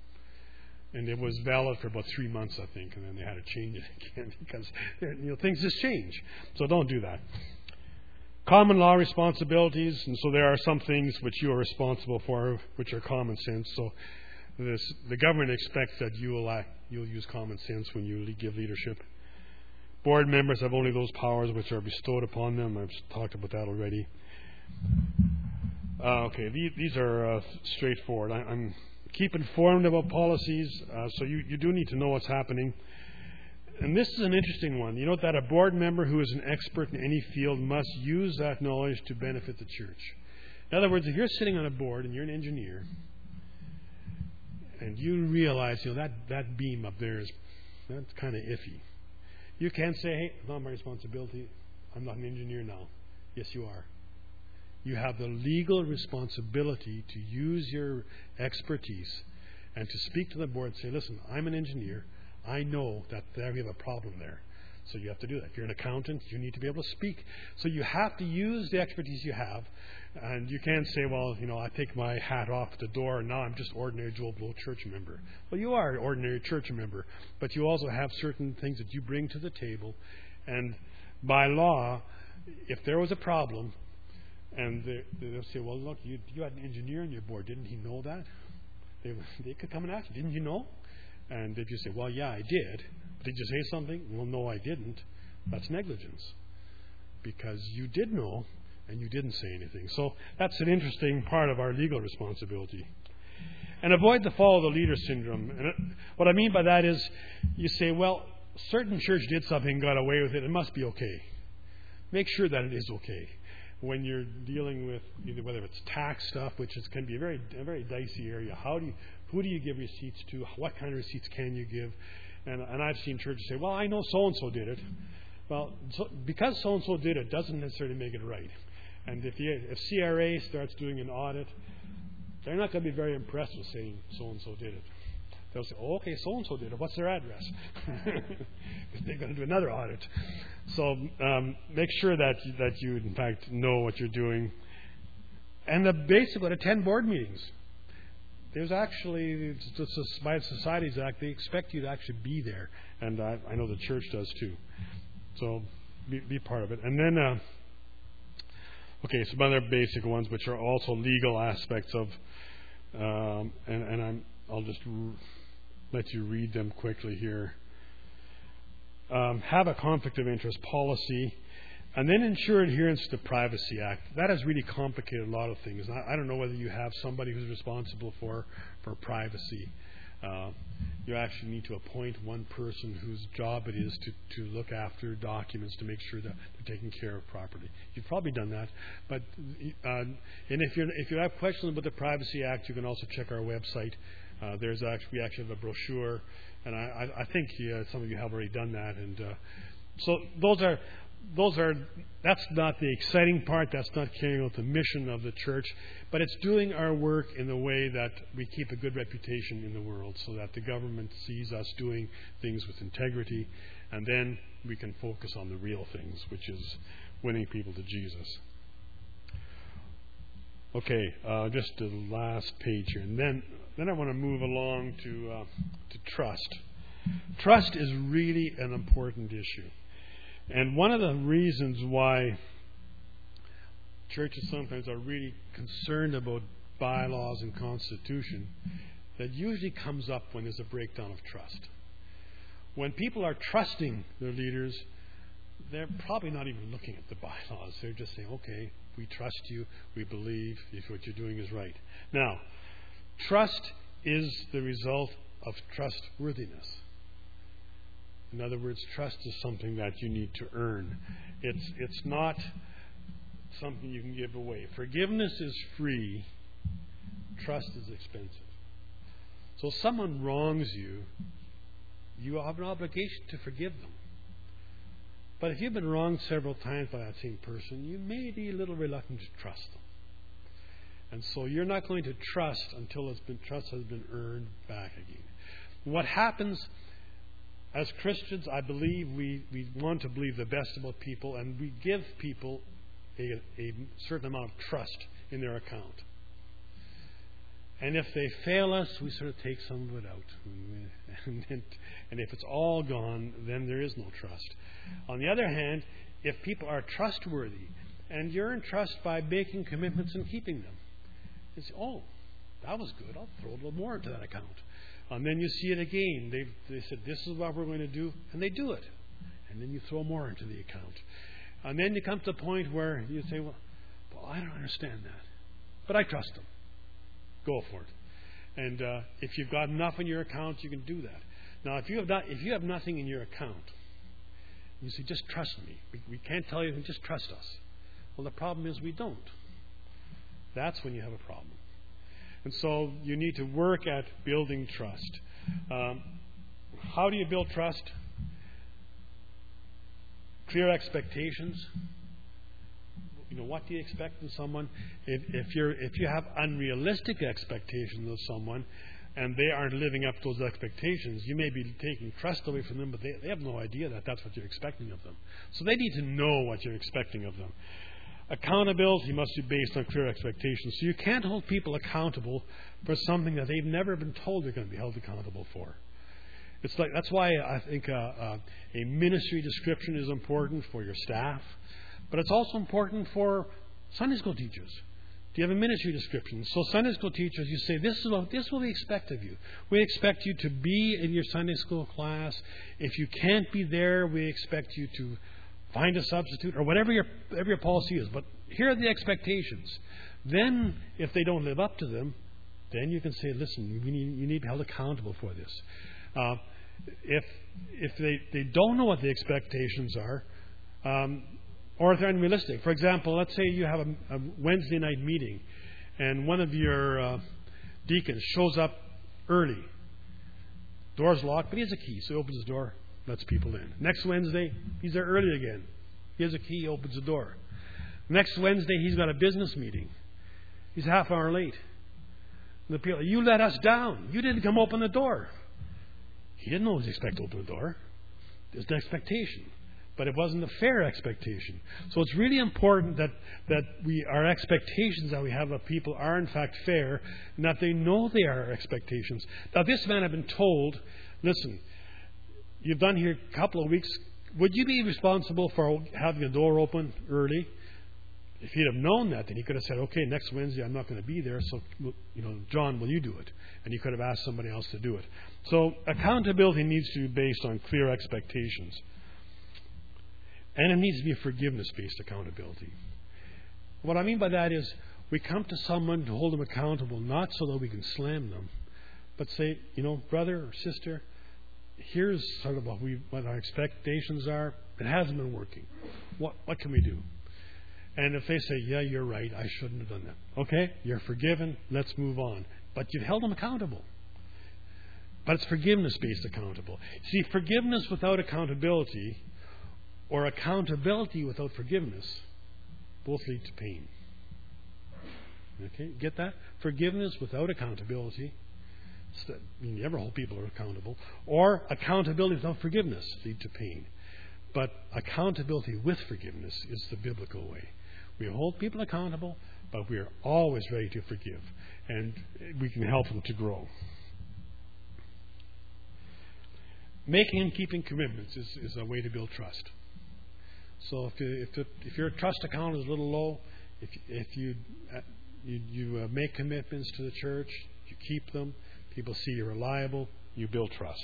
and it was valid for about three months, I think, and then they had to change it again because, you know, things just change. So don't do that. Common law responsibilities, and so there are some things which you are responsible for, which are common sense. So this, the government expects that you will act. You'll use common sense when you give leadership. Board members have only those powers which are bestowed upon them. I've talked about that already. Uh, okay, these, these are uh, straightforward. I, I'm keep informed about policies, uh, so you, you do need to know what's happening. And this is an interesting one. You know that a board member who is an expert in any field must use that knowledge to benefit the church. In other words, if you're sitting on a board and you're an engineer, and you realize, you know, that, that beam up there is that's kind of iffy. You can't say, hey, it's not my responsibility. I'm not an engineer now. Yes, you are. You have the legal responsibility to use your expertise and to speak to the board and say, listen, I'm an engineer. I know that there we have a problem there. So you have to do that. If you're an accountant, you need to be able to speak. So you have to use the expertise you have. And you can't say, well, you know, I take my hat off at the door and now I'm just ordinary Joel Blow church member. Well, you are an ordinary church member, but you also have certain things that you bring to the table. And by law, if there was a problem, and they, they'll say, well, look, you, you had an engineer on your board. Didn't he know that? They, they could come and ask you, didn't you know? And if you say, well, yeah, I did. Did you say something? Well, no, I didn't. That's negligence. Because you did know, and you didn't say anything. So that's an interesting part of our legal responsibility. And avoid the follow the leader syndrome. And it, what I mean by that is, you say, well, certain church did something, got away with it, it must be okay. Make sure that it is okay. when you're dealing with either whether it's tax stuff, which is can be a very a very dicey area. How do you who do you give receipts to? What kind of receipts can you give? And and I've seen churches say, well, I know so and so did it. Well, so, because so and so did it doesn't necessarily make it right. And if you, if C R A starts doing an audit, they're not going to be very impressed with saying so and so did it. They'll say, oh, okay, so and so did it. What's their address? They're going to do another audit. So um, make sure that that you in fact know what you're doing. And the basically attend board meetings. There's actually, by the Societies Act, they expect you to actually be there. And I, I know the church does too. So be, be part of it. And then, uh, okay, some other basic ones, which are also legal aspects of, um, and, and I'm, I'll just r- let you read them quickly here. Um, have a conflict of interest policy. And then ensure adherence to the Privacy Act. That has really complicated a lot of things. I, I don't know whether you have somebody who's responsible for, for privacy. Uh, you actually need to appoint one person whose job it is to, to look after documents to make sure that they're taken care of properly. You've probably done that. But uh, and if you if you have questions about the Privacy Act, you can also check our website. Uh, there's actually we actually have a brochure, and I, I, I think uh, some of you have already done that. And uh, so those are. Those are, that's not the exciting part. That's not carrying out the mission of the church. But it's doing our work in the way that we keep a good reputation in the world so that the government sees us doing things with integrity. And then we can focus on the real things, which is winning people to Jesus. Okay, uh, just the last page here. And then, then I want to move along to, uh, to trust. Trust is really an important issue. And one of the reasons why churches sometimes are really concerned about bylaws and constitution, that usually comes up when there's a breakdown of trust. When people are trusting their leaders, they're probably not even looking at the bylaws. They're just saying, okay, we trust you, we believe if what you're doing is right. Now, trust is the result of trustworthiness. In other words, trust is something that you need to earn. It's it's not something you can give away. Forgiveness is free. Trust is expensive. So if someone wrongs you, you have an obligation to forgive them. But if you've been wronged several times by that same person, you may be a little reluctant to trust them. And so you're not going to trust until it's been, trust has been earned back again. What happens as Christians, I believe we, we want to believe the best about people, and we give people a, a certain amount of trust in their account. And if they fail us, we sort of take some of it out. And, and, and if it's all gone, then there is no trust. On the other hand, if people are trustworthy, and you're in trust by making commitments and keeping them, you say, oh, that was good, I'll throw a little more into that account. And then you see it again. They they said, this is what we're going to do. And they do it. And then you throw more into the account. And then you come to the point where you say, well, well I don't understand that. But I trust them. Go for it. And uh, if you've got enough in your account, you can do that. Now, if you have not, if you have nothing in your account, you say, just trust me. We, we can't tell you, just trust us. Well, the problem is we don't. That's when you have a problem. And so you need to work at building trust. Um, how do you build trust? Clear expectations. You know, what do you expect from someone? If, if you're if you have unrealistic expectations of someone, and they aren't living up to those expectations, you may be taking trust away from them, but they, they have no idea that that's what you're expecting of them. So they need to know what you're expecting of them. Accountability must be based on clear expectations. So you can't hold people accountable for something that they've never been told they're going to be held accountable for. It's like that's why I think uh, uh, a ministry description is important for your staff, but it's also important for Sunday school teachers. Do you have a ministry description? So Sunday school teachers, you say, this is what, this is what we expect of you. We expect you to be in your Sunday school class. If you can't be there, we expect you to find a substitute, or whatever your, whatever your policy is. But here are the expectations. Then, if they don't live up to them, then you can say, listen, we need, you need to be held accountable for this. Uh, if if they, they don't know what the expectations are, um, or if they're unrealistic. For example, let's say you have a, a Wednesday night meeting and one of your uh, deacons shows up early. Door's locked, but he has a key, so he opens his door, lets people in. Next Wednesday, he's there early again. He has a key, opens the door. Next Wednesday, he's got a business meeting. He's a half hour late. And the people, you let us down. You didn't come open the door. He didn't always expect to open the door. There's an expectation. But it wasn't a fair expectation. So it's really important that, that we our expectations that we have of people are in fact fair, and that they know they are our expectations. Now this man had been told, listen, you've done here a couple of weeks, would you be responsible for having the door open early? If he'd have known that, then he could have said, okay, next Wednesday I'm not going to be there, so, you know, John, will you do it? And he could have asked somebody else to do it. So accountability needs to be based on clear expectations. And it needs to be a forgiveness-based accountability. What I mean by that is we come to someone to hold them accountable, not so that we can slam them, but say, you know, brother or sister, here's sort of what we what our expectations are. It hasn't been working. What what can we do? And if they say, yeah, you're right, I shouldn't have done that. Okay, you're forgiven, let's move on. But you've held them accountable. But it's forgiveness-based accountable. See, forgiveness without accountability or accountability without forgiveness both lead to pain. Okay, get that? Forgiveness without accountability, I mean, you never hold people accountable, or accountability without forgiveness lead to pain. But accountability with forgiveness is the biblical way. We hold people accountable, but we are always ready to forgive, and we can help them to grow. Making and keeping commitments is, is a way to build trust. So if you, if, if your trust account is a little low, if if you uh, you, you uh, make commitments to the church, you keep them, people see you're reliable, you build trust.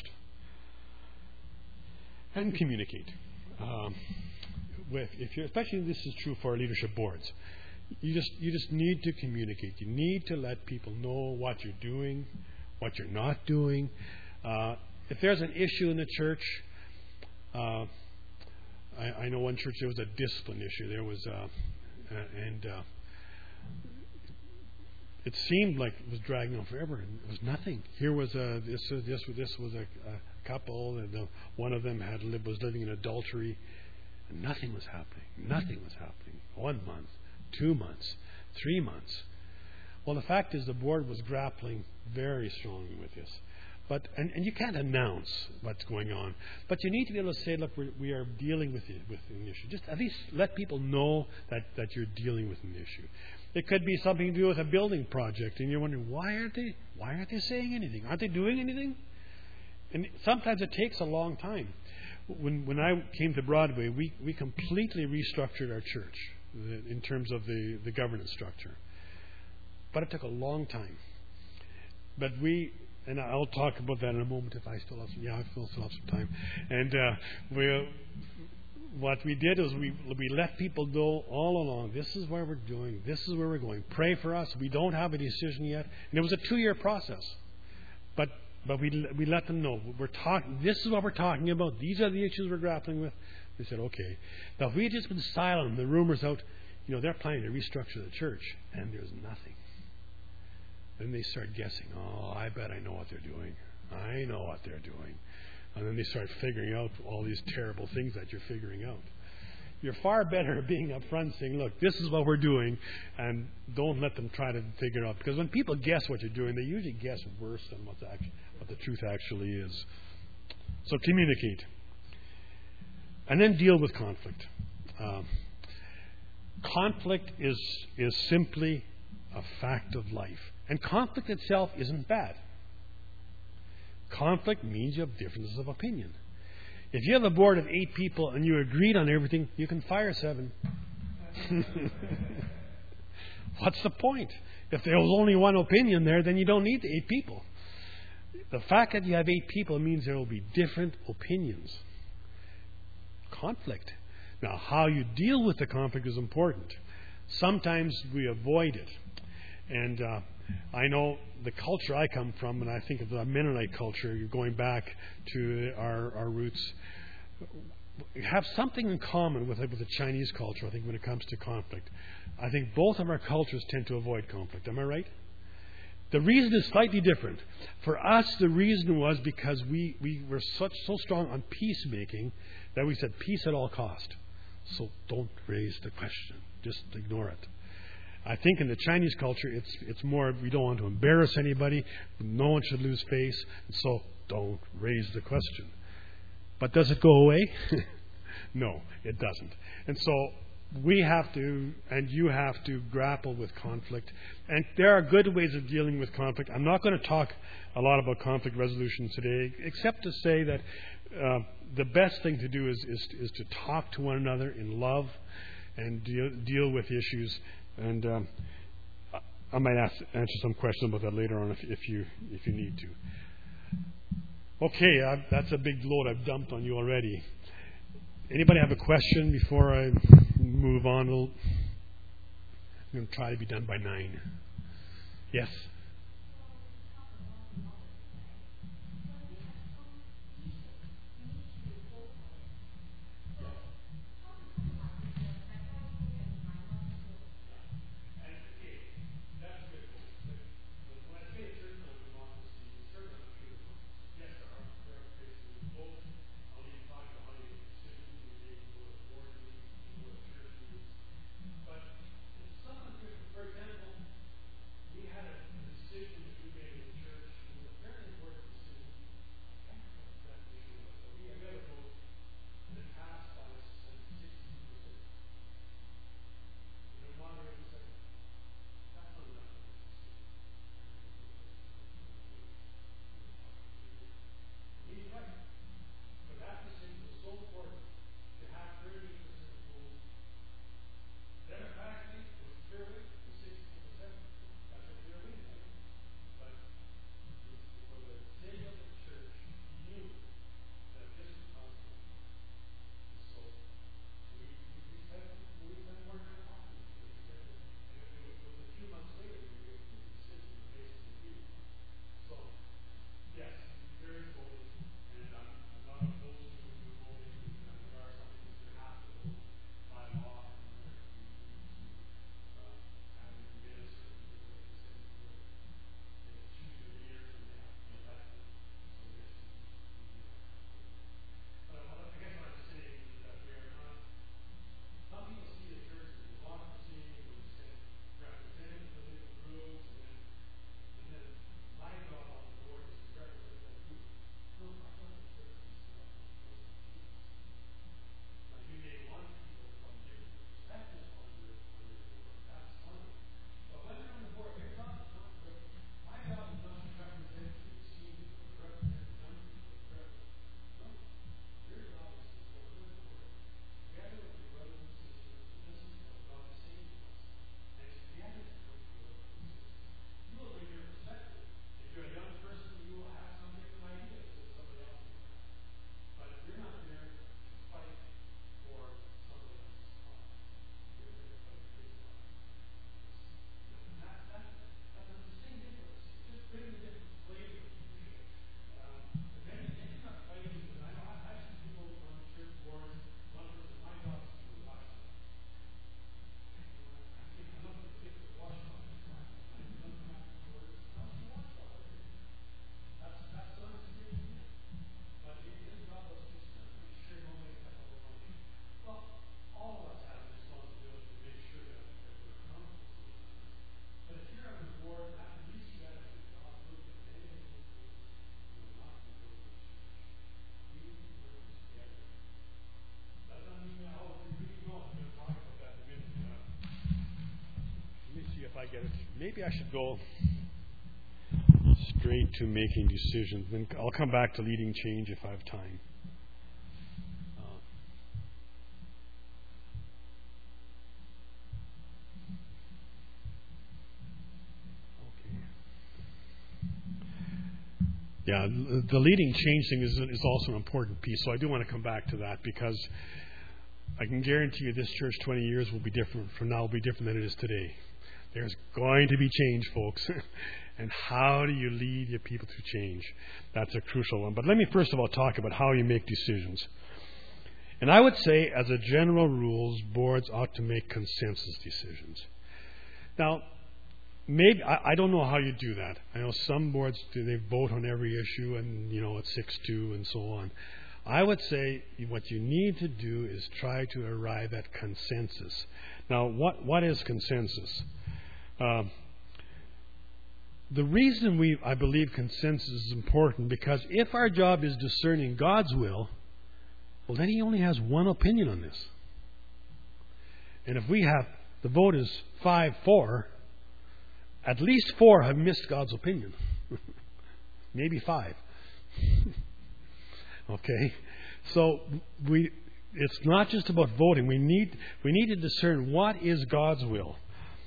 And communicate. Um, with if you especially this is true for our leadership boards. You just you just need to communicate. You need to let people know what you're doing, what you're not doing. Uh, if there's an issue in the church. Uh, I, I know one church there was a discipline issue. There was, uh, uh, and uh, it seemed like it was dragging on forever, and it was nothing. Here was a this this this was a, a couple, and the, one of them had was living in adultery, and nothing was happening. Nothing was happening. One month, two months, three months. Well, the fact is, the board was grappling very strongly with this. But and, and you can't announce what's going on. But you need to be able to say, look, we're, we are dealing with it, with an issue. Just at least let people know that, that you're dealing with an issue. It could be something to do with a building project, and you're wondering, why aren't they why aren't they saying anything? Aren't they doing anything? And sometimes it takes a long time. When when I came to Broadway, we, we completely restructured our church in terms of the, the governance structure. But it took a long time. But we... And I'll talk about that in a moment if I still have some. Yeah, I still have some time. And uh, we, what we did is we we let people know all along. This is where we're doing. This is where we're going. Pray for us. We don't have a decision yet. And it was a two-year process. But but we we let them know we're talking. This is what we're talking about. These are the issues we're grappling with. They said, okay. Now if we had just been silent, the rumors out, you know, they're planning to restructure the church, and there's nothing. Then they start guessing, oh, I bet I know what they're doing. I know what they're doing. And then they start figuring out all these terrible things that you're figuring out. You're far better at being up front saying, look, this is what we're doing, and don't let them try to figure it out. Because when people guess what you're doing, they usually guess worse than what's actually, what the truth actually is. So communicate. And then deal with conflict. Um, conflict is is simply a fact of life. And conflict itself isn't bad. Conflict means you have differences of opinion. If you have a board of eight people and you agreed on everything, you can fire seven. What's the point? If there was only one opinion there, then you don't need the eight people. The fact that you have eight people means there will be different opinions. Conflict. Now, how you deal with the conflict is important. Sometimes we avoid it. And uh, I know the culture I come from, and I think of the Mennonite culture, going back to our, our roots, have something in common with, with the Chinese culture, I think, when it comes to conflict. I think both of our cultures tend to avoid conflict. Am I right? The reason is slightly different. For us, the reason was because we, we were such so strong on peacemaking that we said peace at all cost. So don't raise the question. Just ignore it. I think in the Chinese culture, it's it's more we don't want to embarrass anybody. No one should lose face. So don't raise the question. But does it go away? No, it doesn't. And so we have to, and you have to, grapple with conflict. And there are good ways of dealing with conflict. I'm not going to talk a lot about conflict resolution today, except to say that uh, the best thing to do is, is, is to talk to one another in love and deal, deal with issues. And um, I might ask, answer some questions about that later on if, if you if you need to. Okay, I've, that's a big load I've dumped on you already. Anybody have a question before I move on? I'm going to try to be done by nine. Yes? I get it. Maybe I should go straight to making decisions. Then I'll come back to leading change if I have time. Uh, okay. Yeah, the leading change thing is, is also an important piece. So I do want to come back to that because I can guarantee you this church twenty years will be different from now, will be different than it is today. There's going to be change, folks. And how do you lead your people through change? That's a crucial one. But let me first of all talk about how you make decisions. And I would say, as a general rule, boards ought to make consensus decisions. Now, maybe I, I don't know how you do that. I know some boards do, they vote on every issue, and you know it's six two and so on. I would say what you need to do is try to arrive at consensus. Now, what what is consensus? Um, the reason we I believe consensus is important, because if our job is discerning God's will, well, then He only has one opinion on this. And if we have, the vote is five four, at least four have missed God's opinion. Maybe five. Okay? So we it's not just about voting. We need we need to discern what is God's will.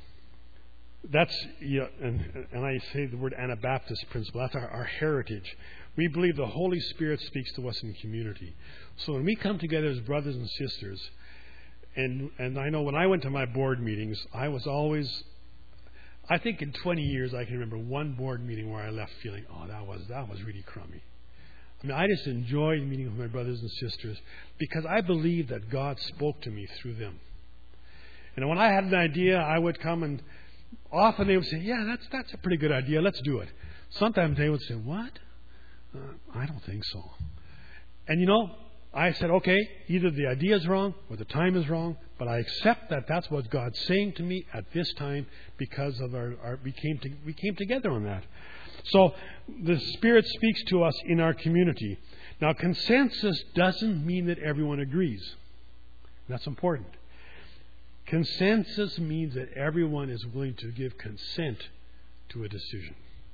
That's yeah, and, and I say the word Anabaptist principle. That's our, our heritage. We believe the Holy Spirit speaks to us in community. So when we come together as brothers and sisters, and and I know when I went to my board meetings, I was always, I think in twenty years I can remember one board meeting where I left feeling, oh, that was that was really crummy. I mean, I just enjoyed meeting with my brothers and sisters because I believed that God spoke to me through them. And when I had an idea, I would come, and often they would say, yeah, that's that's a pretty good idea, let's do it. Sometimes they would say, what? Uh, I don't think so. And you know, I said, okay, either the idea is wrong or the time is wrong, but I accept that that's what God's saying to me at this time because of our, our we came to, we came together on that. So the Spirit speaks to us in our community. Now, consensus doesn't mean that everyone agrees. That's important. Consensus means that everyone is willing to give consent to a decision.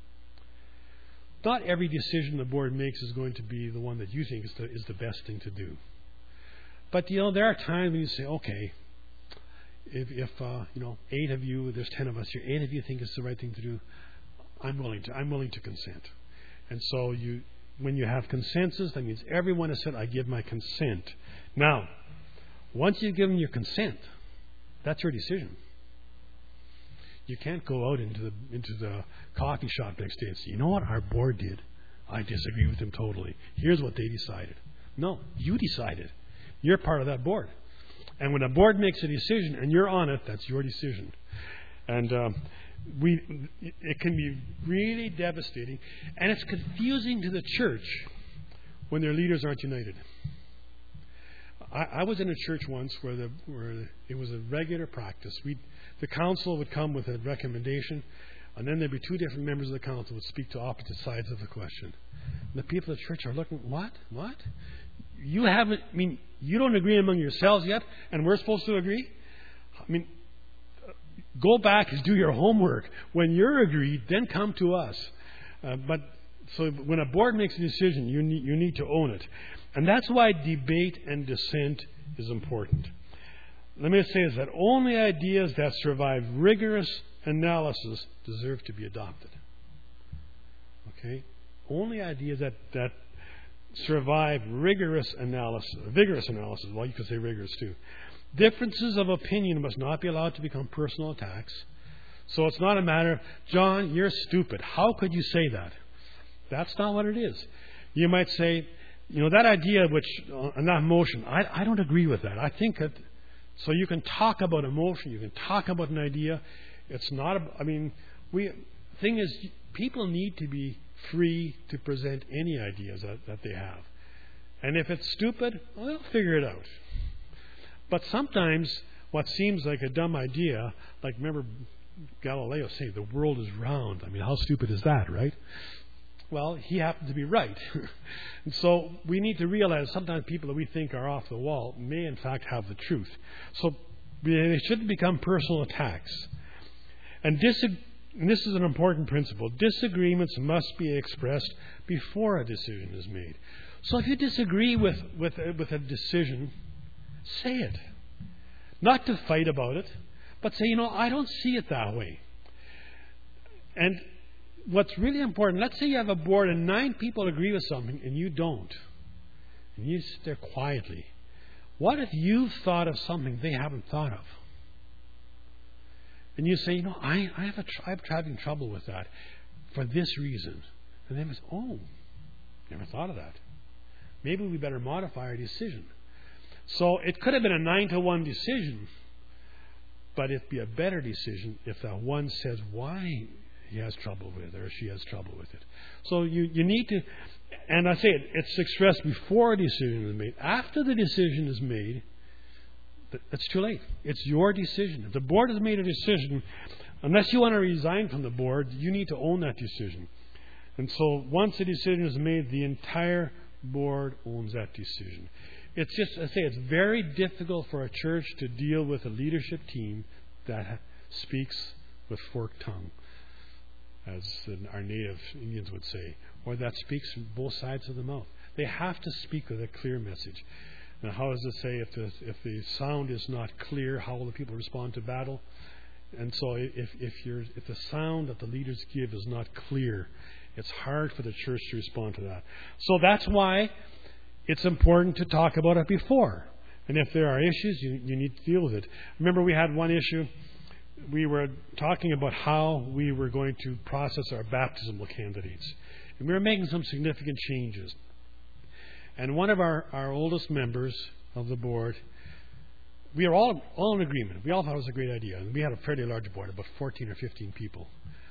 Not every decision the board makes is going to be the one that you think is the, is the best thing to do. But, you know, there are times when you say, okay, if, if uh, you know, eight of you, there's ten of us here, eight of you think it's the right thing to do, I'm willing to. I'm willing to consent. And so you, when you have consensus, that means everyone has said, I give my consent. Now, once you've given your consent, that's your decision. You can't go out into the into the coffee shop next day and say, you know what our board did? I disagree with them totally. Here's what they decided. No, you decided. You're part of that board. And when a board makes a decision and you're on it, that's your decision. And um, we, it can be really devastating. And it's confusing to the church when their leaders aren't united. I, I was in a church once where the where it was a regular practice. We the council would come with a recommendation, and then there'd be two different members of the council who would speak to opposite sides of the question. And the people of the church are looking, what? What? You haven't, I mean, you don't agree among yourselves yet, and we're supposed to agree? I mean, go back and do your homework. When you're agreed, then come to us. Uh, but so when a board makes a decision, you need, you need to own it. And that's why debate and dissent is important. Let me say is that only ideas that survive rigorous analysis deserve to be adopted. Okay? Only ideas that, that survive rigorous analysis, vigorous analysis, well, you could say rigorous too. Differences of opinion must not be allowed to become personal attacks. So it's not a matter of, John, you're stupid. How could you say that? That's not what it is. You might say, you know, that idea which, and that motion, I, I don't agree with that. I think that, so you can talk about emotion, you can talk about an idea. It's not, a, I mean, we, thing is, people need to be free to present any ideas that, that they have. And if it's stupid, well, they'll figure it out. But sometimes what seems like a dumb idea, like remember Galileo saying the world is round. I mean, how stupid is that, right? Well, he happened to be right. And so we need to realize sometimes people that we think are off the wall may in fact have the truth. So they shouldn't become personal attacks. And, dis- and this is an important principle. Disagreements must be expressed before a decision is made. So if you disagree with, with, with a decision, say it. Not to fight about it, but say, you know, I don't see it that way. And what's really important, let's say you have a board and nine people agree with something and you don't. And you sit there quietly. What if you've thought of something they haven't thought of? And you say, you know, I, I have a tr- I'm having trouble with that for this reason. And they say, oh, never thought of that. Maybe we better modify our decision. So it could have been a nine to one decision, but it'd be a better decision if that one says why he has trouble with it or she has trouble with it. So you, you need to, and I say it, it's expressed before a decision is made. After the decision is made, it's too late. It's your decision. If the board has made a decision, unless you want to resign from the board, you need to own that decision. And so once a decision is made, the entire board owns that decision. It's just, I say, it's very difficult for a church to deal with a leadership team that speaks with forked tongue, as our native Indians would say, or that speaks from both sides of the mouth. They have to speak with a clear message. Now, how does it say if the if the sound is not clear, how will the people respond to battle? And so, if if you're if the sound that the leaders give is not clear, it's hard for the church to respond to that. So that's why it's important to talk about it before. And if there are issues, you you need to deal with it. Remember, we had one issue. We were talking about how we were going to process our baptismal candidates, and we were making some significant changes. And one of our, our oldest members of the board, we are all all in agreement. We all thought it was a great idea. And we had a fairly large board, about fourteen or fifteen people.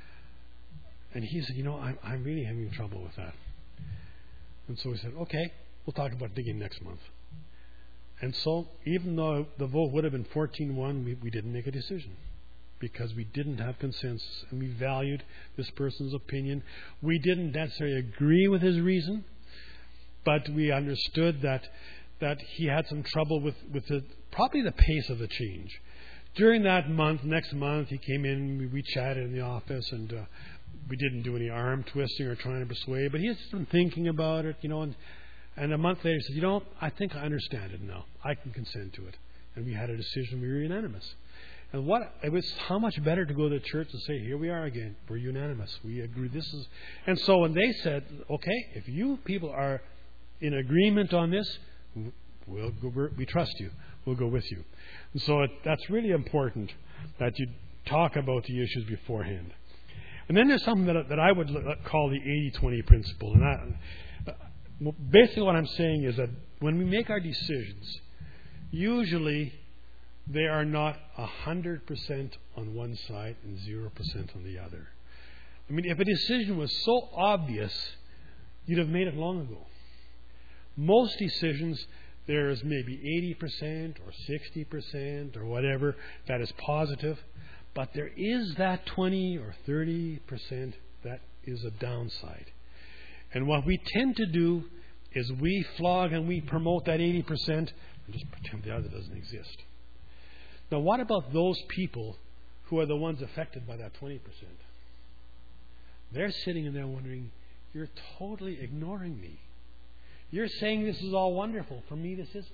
And he said, you know, I'm, I'm really having trouble with that. And so we said, okay, we'll talk about digging next month. And so even though the vote would have been fourteen one, we, we didn't make a decision because we didn't have consensus. And we valued this person's opinion. We didn't necessarily agree with his reason, but we understood that that he had some trouble with, with the, probably the pace of the change. During that month, next month, he came in, we, we chatted in the office, and uh, we didn't do any arm twisting or trying to persuade, but he had been thinking about it, you know, and, and a month later he said, you know, I think I understand it now. I can consent to it. And we had a decision, we were unanimous. And what it was, how much better to go to the church and say, here we are again, we're unanimous. We agree, this is, and so when they said, okay, if you people are in agreement on this, we'll go, we trust you. We'll go with you. And so it, that's really important that you talk about the issues beforehand. And then there's something that, that I would call the eighty twenty principle. And that, uh, basically what I'm saying is that when we make our decisions, usually they are not one hundred percent on one side and zero percent on the other. I mean, if a decision was so obvious, you'd have made it long ago. Most decisions, there is maybe eighty percent or sixty percent or whatever that is positive, but there is that twenty or thirty percent that is a downside. And what we tend to do is we flog and we promote that eighty percent and just pretend the other doesn't exist. Now, what about those people who are the ones affected by that twenty percent? They're sitting in there wondering, you're totally ignoring me. You're saying this is all wonderful. For me, this isn't.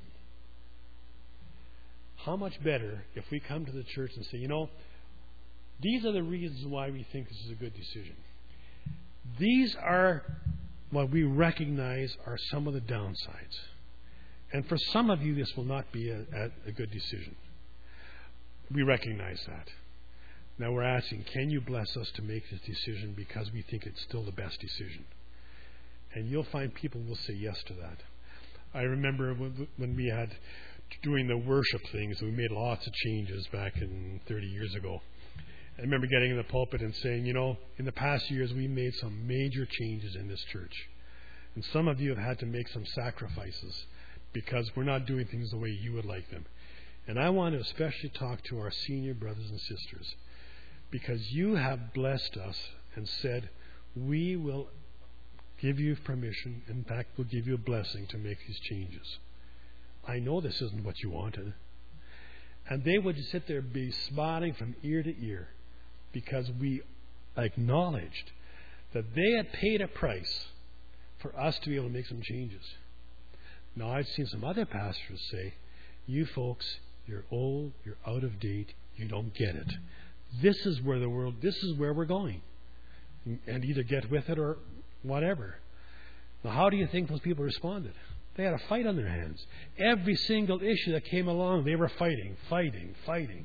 How much better if we come to the church and say, you know, these are the reasons why we think this is a good decision. These are what we recognize are some of the downsides. And for some of you, this will not be a, a, a good decision. We recognize that. Now we're asking, can you bless us to make this decision because we think it's still the best decision? And you'll find people will say yes to that. I remember when we had doing the worship things, we made lots of changes back in thirty years ago. I remember getting in the pulpit and saying, you know, in the past years we made some major changes in this church. And some of you have had to make some sacrifices because we're not doing things the way you would like them. And I want to especially talk to our senior brothers and sisters because you have blessed us and said, we will give you permission. In fact, we'll give you a blessing to make these changes. I know this isn't what you wanted. And they would just sit there be smiling from ear to ear because we acknowledged that they had paid a price for us to be able to make some changes. Now, I've seen some other pastors say, you folks, you're old, you're out of date, you don't get it. This is where the world, this is where we're going. And either get with it or whatever. Now, how do you think those people responded? They had a fight on their hands. Every single issue that came along, they were fighting, fighting, fighting.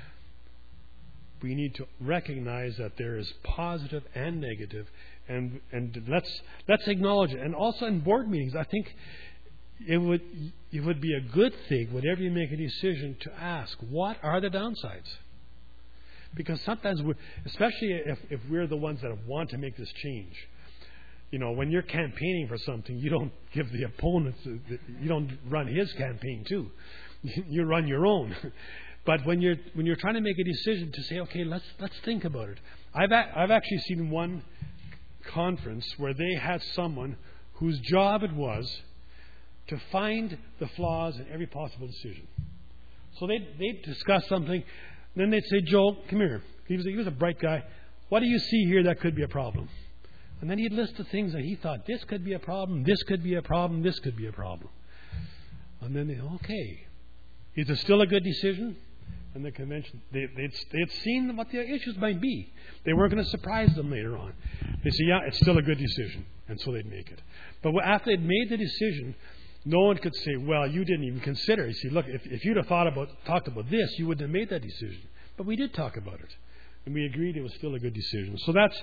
We need to recognize that there is positive and negative, and and let's let's acknowledge it. And also in board meetings, I think it would it would be a good thing whenever you make a decision to ask, what are the downsides? Because sometimes, we're, especially if, if we're the ones that want to make this change, you know, when you're campaigning for something, you don't give the opponent, you don't run his campaign too. You run your own. But when you're when you're trying to make a decision to say, okay, let's let's think about it. I've a, I've actually seen one conference where they had someone whose job it was to find the flaws in every possible decision. So they they'd discuss something, then they'd say, Joel, come here. He was a, he was a bright guy. What do you see here that could be a problem? And then he'd list the things that he thought, this could be a problem, this could be a problem, this could be a problem. And then they, okay, is it still a good decision? And the convention, they, they'd, they'd seen what the issues might be. They weren't going to surprise them later on. They say, yeah, it's still a good decision. And so they'd make it. But after they'd made the decision, no one could say, well, you didn't even consider it. You see, look, if, if you'd have thought about, talked about this, you wouldn't have made that decision. But we did talk about it. And we agreed it was still a good decision. So that's,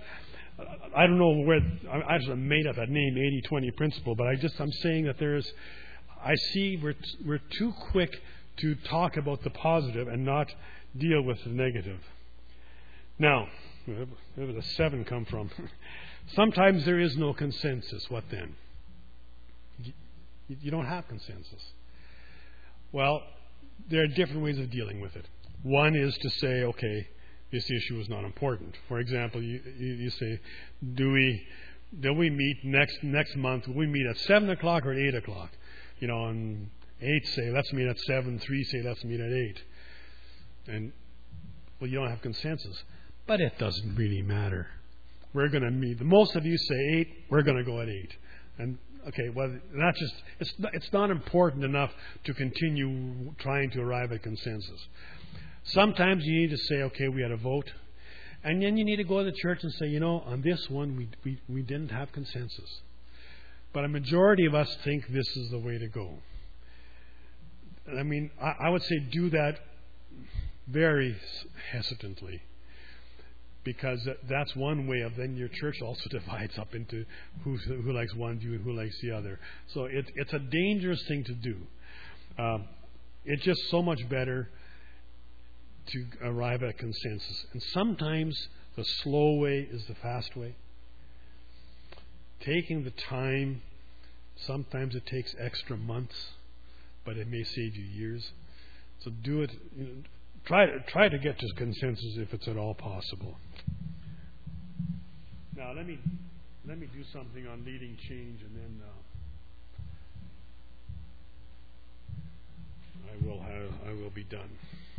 I don't know where, I just made up that name, eighty twenty principle, but I just, I'm saying that there is, I see we're, we're too quick to talk about the positive and not deal with the negative. Now, where did the seven come from? Sometimes there is no consensus. What then? You, you don't have consensus. Well, there are different ways of dealing with it. One is to say, okay, this issue is not important. For example, you, you, you say, do we, do we meet next next month? Will we meet at seven o'clock or at eight o'clock? You know, and eight say, let's meet at seven. Three say, let's meet at eight. And, well, you don't have consensus. But it doesn't really matter. We're going to meet. Most of you say eight. We're going to go at eight. And, okay, well, that's just, it's not, it's not important enough to continue trying to arrive at consensus. Sometimes you need to say, okay, we had a vote. And then you need to go to the church and say, you know, on this one, we we, we didn't have consensus. But a majority of us think this is the way to go. I mean, I, I would say do that very hesitantly. Because that's one way of, then your church also divides up into who, who likes one view and who likes the other. So it, it's a dangerous thing to do. Um, it's just so much better to arrive at consensus. And sometimes the slow way is the fast way. Taking the time, sometimes it takes extra months, but it may save you years. So do it. You know, try to try to get to consensus if it's at all possible. Now let me let me do something on leading change, and then uh, I will have I will be done.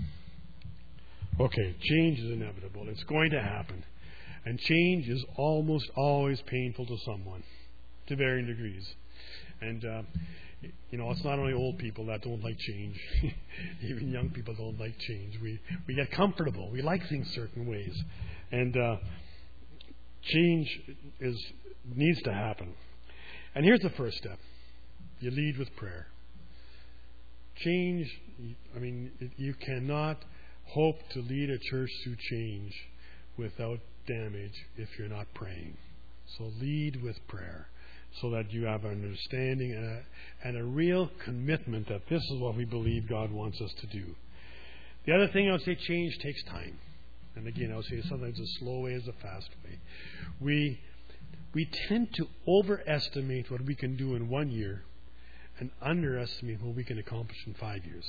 Okay, change is inevitable. It's going to happen. And change is almost always painful to someone, to varying degrees. And, uh, you know, it's not only old people that don't like change. Even young people don't like change. We we get comfortable. We like things certain ways. And uh, change is needs to happen. And here's the first step. You lead with prayer. Change, I mean, you cannot hope to lead a church through change without damage if you're not praying. So lead with prayer so that you have an understanding and a, and a real commitment that this is what we believe God wants us to do. The other thing I would say, change takes time. And again, I would say sometimes a slow way is a fast way. We, we tend to overestimate what we can do in one year and underestimate what we can accomplish in five years.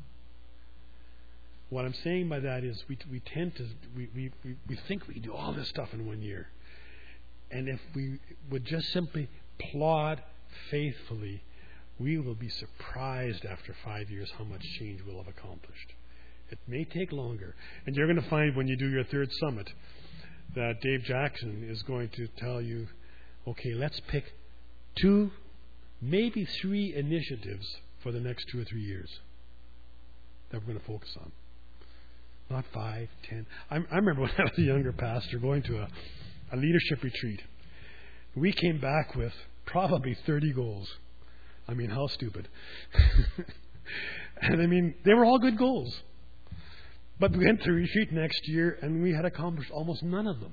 What I'm saying by that is we we tend to we, we, we think we can do all this stuff in one year. And if we would just simply plod faithfully, we will be surprised after five years how much change we'll have accomplished. It may take longer. And you're going to find when you do your third summit that Dave Jackson is going to tell you, okay, let's pick two, maybe three initiatives for the next two or three years that we're going to focus on. Not five, ten. I, I remember when I was a younger pastor going to a, a leadership retreat. We came back with probably thirty goals. I mean, how stupid. And I mean, they were all good goals. But we went to retreat next year and we had accomplished almost none of them.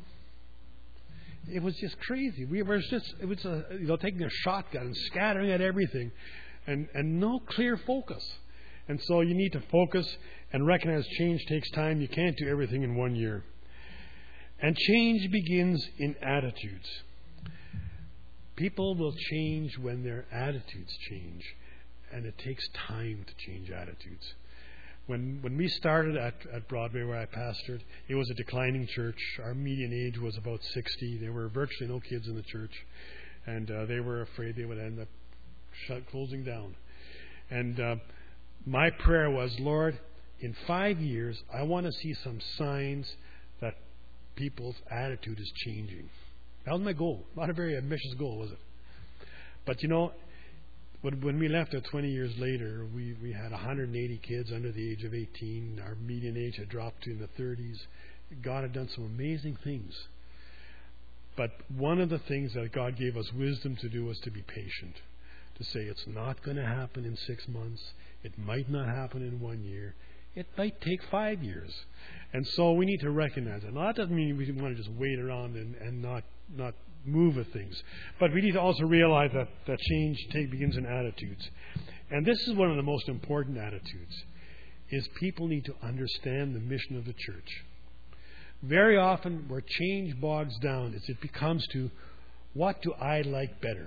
It was just crazy. We were just, it was a, you know, taking a shotgun and scattering at everything. and, and no clear focus. And so you need to focus and recognize change takes time. You can't do everything in one year. And change begins in attitudes. People will change when their attitudes change. And it takes time to change attitudes. When when we started at, at Broadway, where I pastored, it was a declining church. Our median age was about sixty. There were virtually no kids in the church. And uh, they were afraid they would end up shut, closing down. And uh, my prayer was, Lord, in five years, I want to see some signs that people's attitude is changing. That was my goal. Not a very ambitious goal, was it? But you know, when, when we left there twenty years later, we, we had one hundred eighty kids under the age of eighteen. Our median age had dropped to in the thirties. God had done some amazing things. But one of the things that God gave us wisdom to do was to be patient. To say it's not going to happen in six months. It might not happen in one year. It might take five years. And so we need to recognize it. Now, that doesn't mean we want to just wait around and, and not, not move with things. But we need to also realize that, that change take, begins in attitudes. And this is one of the most important attitudes, is people need to understand the mission of the church. Very often where change bogs down is it becomes to, what do I like better?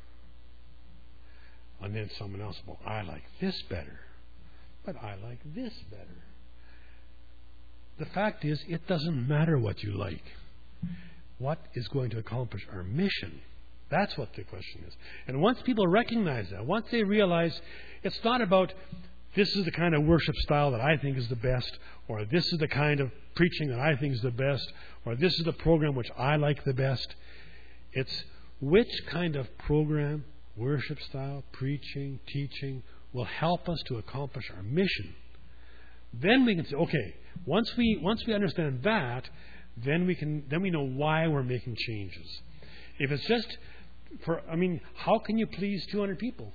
And then someone else, well, I like this better. But I like this better. The fact is, it doesn't matter what you like. What is going to accomplish our mission? That's what the question is. And once people recognize that, once they realize it's not about this is the kind of worship style that I think is the best, or this is the kind of preaching that I think is the best, or this is the program which I like the best. It's which kind of program, worship style, preaching, teaching will help us to accomplish our mission. Then we can say, okay, once we once we understand that, then we can then we know why we're making changes. If it's just for, I mean, how can you please two hundred people?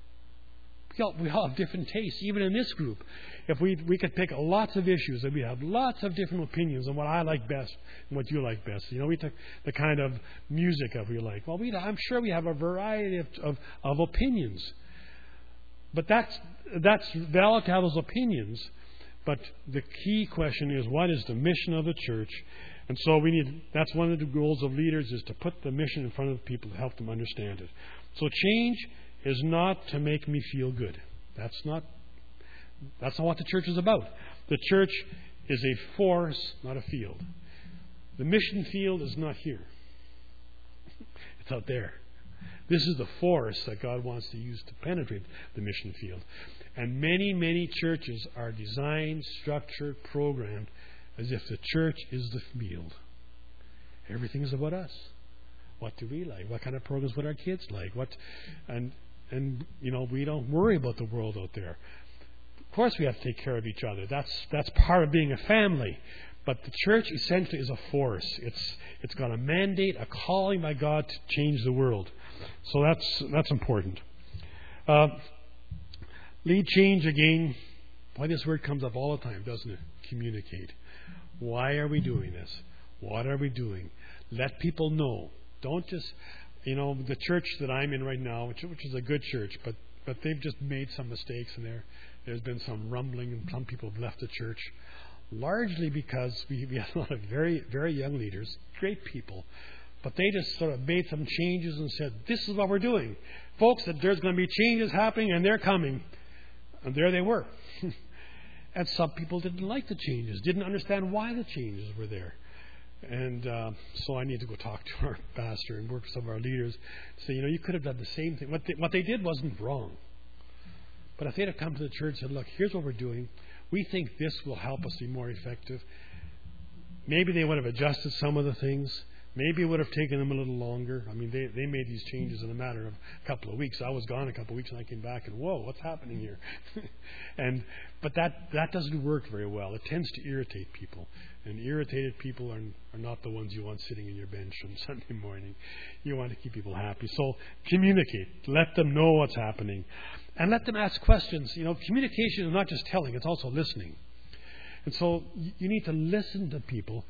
We all, we all have different tastes, even in this group. If we we could pick lots of issues and we have lots of different opinions on what I like best and what you like best. You know, we took the kind of music that we like. Well, we I'm sure we have a variety of of, of opinions. But that's that's valid to have those opinions. But the key question is, what is the mission of the church? And so we need. That's one of the goals of leaders, is to put the mission in front of the people to help them understand it. So change is not to make me feel good. That's not. That's not what the church is about. The church is a force, not a field. The mission field is not here. It's out there. This is the force that God wants to use to penetrate the mission field. And many, many churches are designed, structured, programmed as if the church is the field. Everything is about us. What do we like? What kind of programs would our kids like? What, and and you know, we don't worry about the world out there. Of course, we have to take care of each other. That's that's part of being a family. But the church essentially is a force. It's it's got a mandate, a calling by God to change the world. So that's that's important. Uh, lead change again. Boy, this word comes up all the time, doesn't it? Communicate. Why are we doing this? What are we doing? Let people know. Don't just, you know, the church that I'm in right now, which, which is a good church, but but they've just made some mistakes in there. There's been some rumbling, and some people have left the church. Largely because we, we have a lot of very, very young leaders, great people, but they just sort of made some changes and said, this is what we're doing. Folks, that there's going to be changes happening, and they're coming. And there they were. And some people didn't like the changes, didn't understand why the changes were there. And uh, so I need to go talk to our pastor and work with some of our leaders to say, you know, you could have done the same thing. What they, what they did wasn't wrong. But if they'd have come to the church and said, look, here's what we're doing. We think this will help us be more effective. Maybe they would have adjusted some of the things. Maybe it would have taken them a little longer. I mean, they, they made these changes in a matter of a couple of weeks. I was gone a couple of weeks and I came back and, whoa, what's happening here? and But that, that doesn't work very well. It tends to irritate people. And irritated people are, are not the ones you want sitting in your bench on Sunday morning. You want to keep people happy. So communicate. Let them know what's happening. And let them ask questions. You know, communication is not just telling, it's also listening. And so you need to listen to people.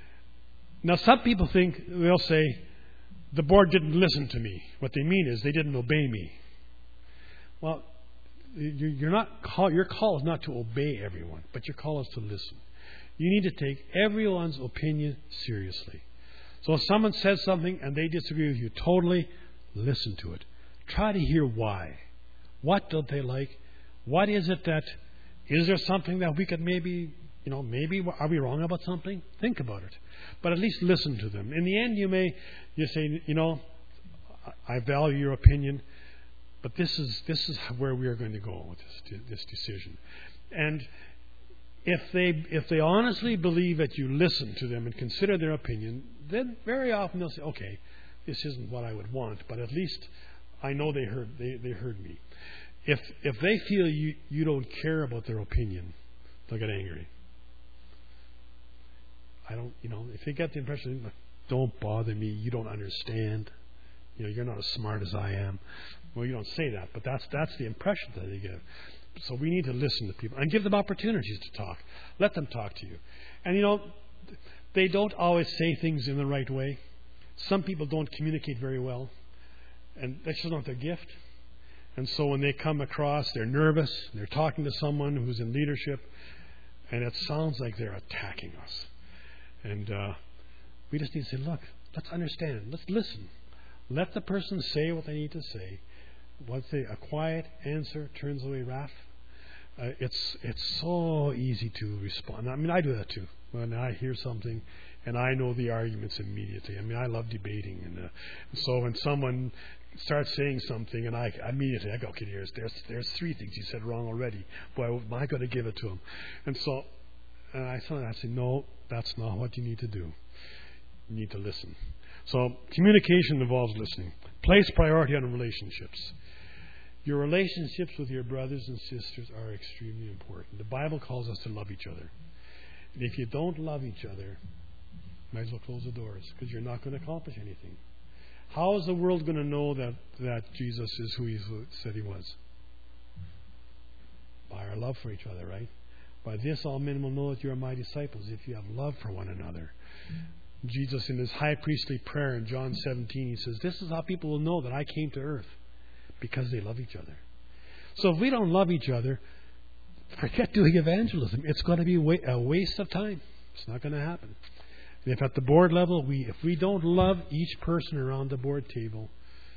Now, some people think, they'll say, the board didn't listen to me. What they mean is they didn't obey me. Well, you're not call, your call is not to obey everyone, but your call is to listen. You need to take everyone's opinion seriously. So if someone says something and they disagree with you totally, listen to it. Try to hear why. What don't they like? What is it that, is there something that we could maybe, you know, maybe, are we wrong about something? Think about it. But at least listen to them. In the end, you may, you say, you know, I value your opinion, but this is this is where we are going to go with this this decision. And if they if they honestly believe that you listen to them and consider their opinion, then very often they'll say, okay, this isn't what I would want, but at least I know they heard they, they heard me. If if they feel you, you don't care about their opinion, they'll get angry. I don't, you know, if they get the impression, don't bother me, you don't understand, you know, you're not as smart as I am. Well, you don't say that, but that's that's the impression that they give. So we need to listen to people and give them opportunities to talk. Let them talk to you. And, you know, they don't always say things in the right way. Some people don't communicate very well, and that's just not their gift. And so when they come across, they're nervous, they're talking to someone who's in leadership, and it sounds like they're attacking us. And uh, we just need to say, look, let's understand. Let's listen. Let the person say what they need to say. Once they, a quiet answer turns away wrath. Uh, it's it's so easy to respond. I mean, I do that too. When I hear something and I know the arguments immediately. I mean, I love debating. And uh, so when someone starts saying something and I immediately, I go, okay, there's, there's, there's three things he said wrong already. Boy, am I going to give it to him? And so uh, I, I say, no, that's not what you need to do. You need to listen. So communication involves listening. Place priority on relationships. Your relationships with your brothers and sisters are extremely important. The Bible calls us to love each other. And if you don't love each other, you might as well close the doors, because you're not going to accomplish anything. How is the world going to know that, that Jesus is who he said he was? By our love for each other, right? By this all men will know that you are my disciples, if you have love for one another. Jesus, in his high priestly prayer in John seventeen, he says, this is how people will know that I came to earth, because they love each other. So if we don't love each other, forget doing evangelism. It's going to be a waste of time. It's not going to happen. And if at the board level, we if we don't love each person around the board table,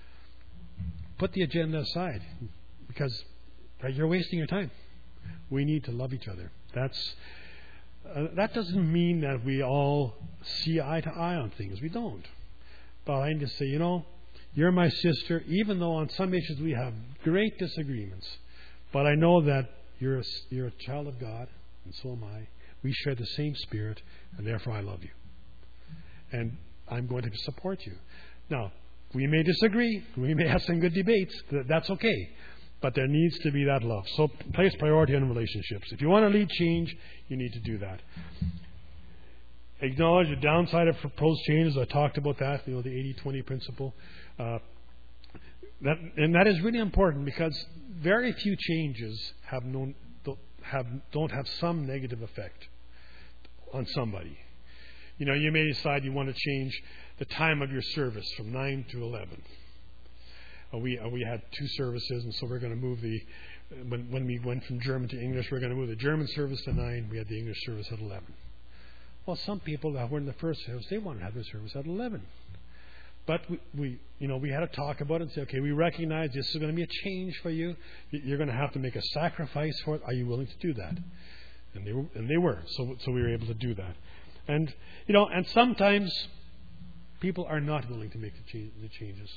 put the agenda aside, because you're wasting your time. We need to love each other. That's uh, that doesn't mean that we all see eye to eye on things. We don't. But I need to say, you know, you're my sister, even though on some issues we have great disagreements. But I know that you're a, you're a child of God, and so am I. We share the same spirit, and therefore I love you. And I'm going to support you. Now, we may disagree. We may have some good debates. That's okay. But there needs to be that love. So place priority on relationships. If you want to lead change, you need to do that. Acknowledge the downside of proposed changes. I talked about that, you know, the eighty twenty principle. Uh, that, and that is really important, because very few changes have no, don't, have, don't have some negative effect on somebody. You know, you may decide you want to change the time of your service from nine to eleven. Uh, we uh, we had two services, and so we're going to move the when when we went from German to English, we're going to move the German service to nine. We had the English service at eleven. Well, some people that were in the first service, they wanted to have their service at eleven. But we, we, you know, we had to talk about it and say, okay, we recognize this is going to be a change for you. You're going to have to make a sacrifice for it. Are you willing to do that? And they were, and they were. So so we were able to do that. And you know, and sometimes people are not willing to make the, change, the changes.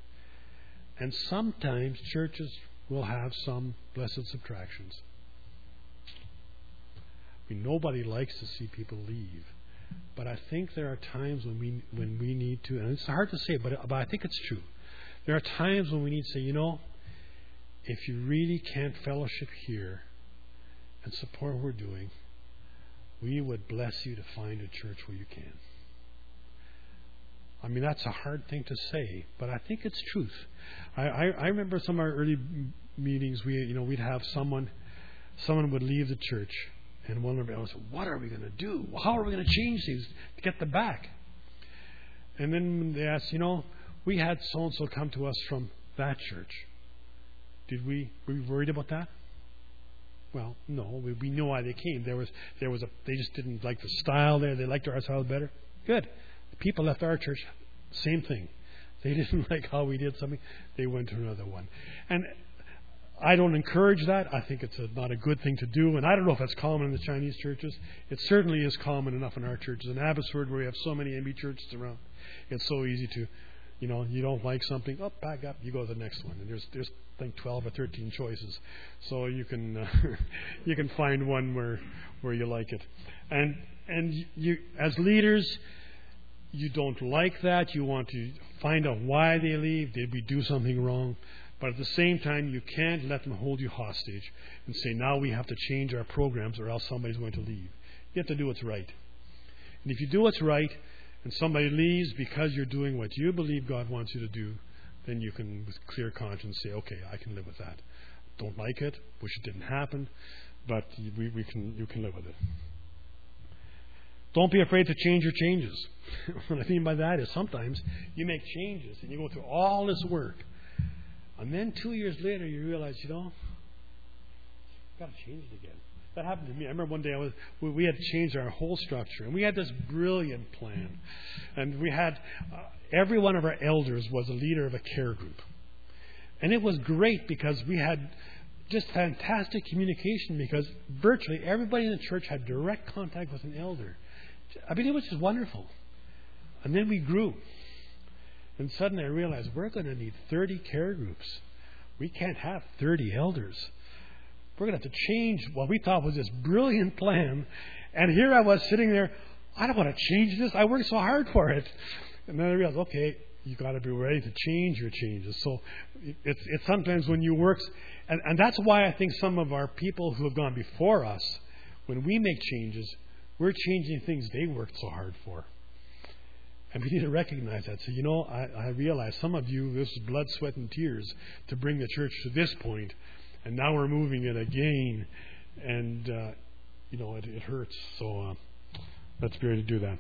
And sometimes churches will have some blessed subtractions. I mean, nobody likes to see people leave. But I think there are times when we when we need to, and it's hard to say, but, but I think it's true. There are times when we need to say, you know, if you really can't fellowship here and support what we're doing, we would bless you to find a church where you can. I mean, that's a hard thing to say, but I think it's truth. I, I, I remember some of our early meetings. We, you know, we'd have someone, someone would leave the church, and one of them would say, "What are we going to do? How are we going to change things to get them back?" And then they asked, "You know, we had so and so come to us from that church. Did we were we worried about that? Well, no. We, we knew why they came. There was there was a they just didn't like the style there. They liked our style better. Good. The people left our church. Same thing. They didn't like how we did something. They went to another one. And I don't encourage that. I think it's a, not a good thing to do. And I don't know if that's common in the Chinese churches. It certainly is common enough in our churches. In Abbotsford, where we have so many M B churches around, it's so easy to, you know, you don't like something, oh, back up, you go to the next one. And there's, there's I think, twelve or thirteen choices. So you can uh, you can find one where where you like it. And and you, as leaders, you don't like that. You want to find out why they leave. Did we do something wrong? But at the same time, you can't let them hold you hostage and say, now we have to change our programs or else somebody's going to leave. You have to do what's right. And if you do what's right and somebody leaves because you're doing what you believe God wants you to do, then you can, with clear conscience, say, okay, I can live with that. Don't like it, wish it didn't happen, but we, we can, you can live with it. Don't be afraid to change your changes. What I mean by that is sometimes you make changes and you go through all this work. And then two years later, you realize, you know, I've got to change it again. That happened to me. I remember one day I was, we, we had to change our whole structure. And we had this brilliant plan. And we had, uh, every one of our elders was a leader of a care group. And it was great because we had just fantastic communication because virtually everybody in the church had direct contact with an elder. I mean, it was just wonderful. And then we grew. And suddenly I realized we're going to need thirty care groups. We can't have thirty elders. We're going to have to change what we thought was this brilliant plan. And here I was sitting there, I don't want to change this. I worked so hard for it. And then I realized, okay, you got to be ready to change your changes. So it's, it's sometimes when you work, and, and that's why I think some of our people who have gone before us, when we make changes, we're changing things they worked so hard for. And we need to recognize that. So, you know, I, I realize some of you, this is blood, sweat, and tears to bring the church to this point, and now we're moving it again, and, uh, you know, it, it hurts. So uh, let's be ready to do that.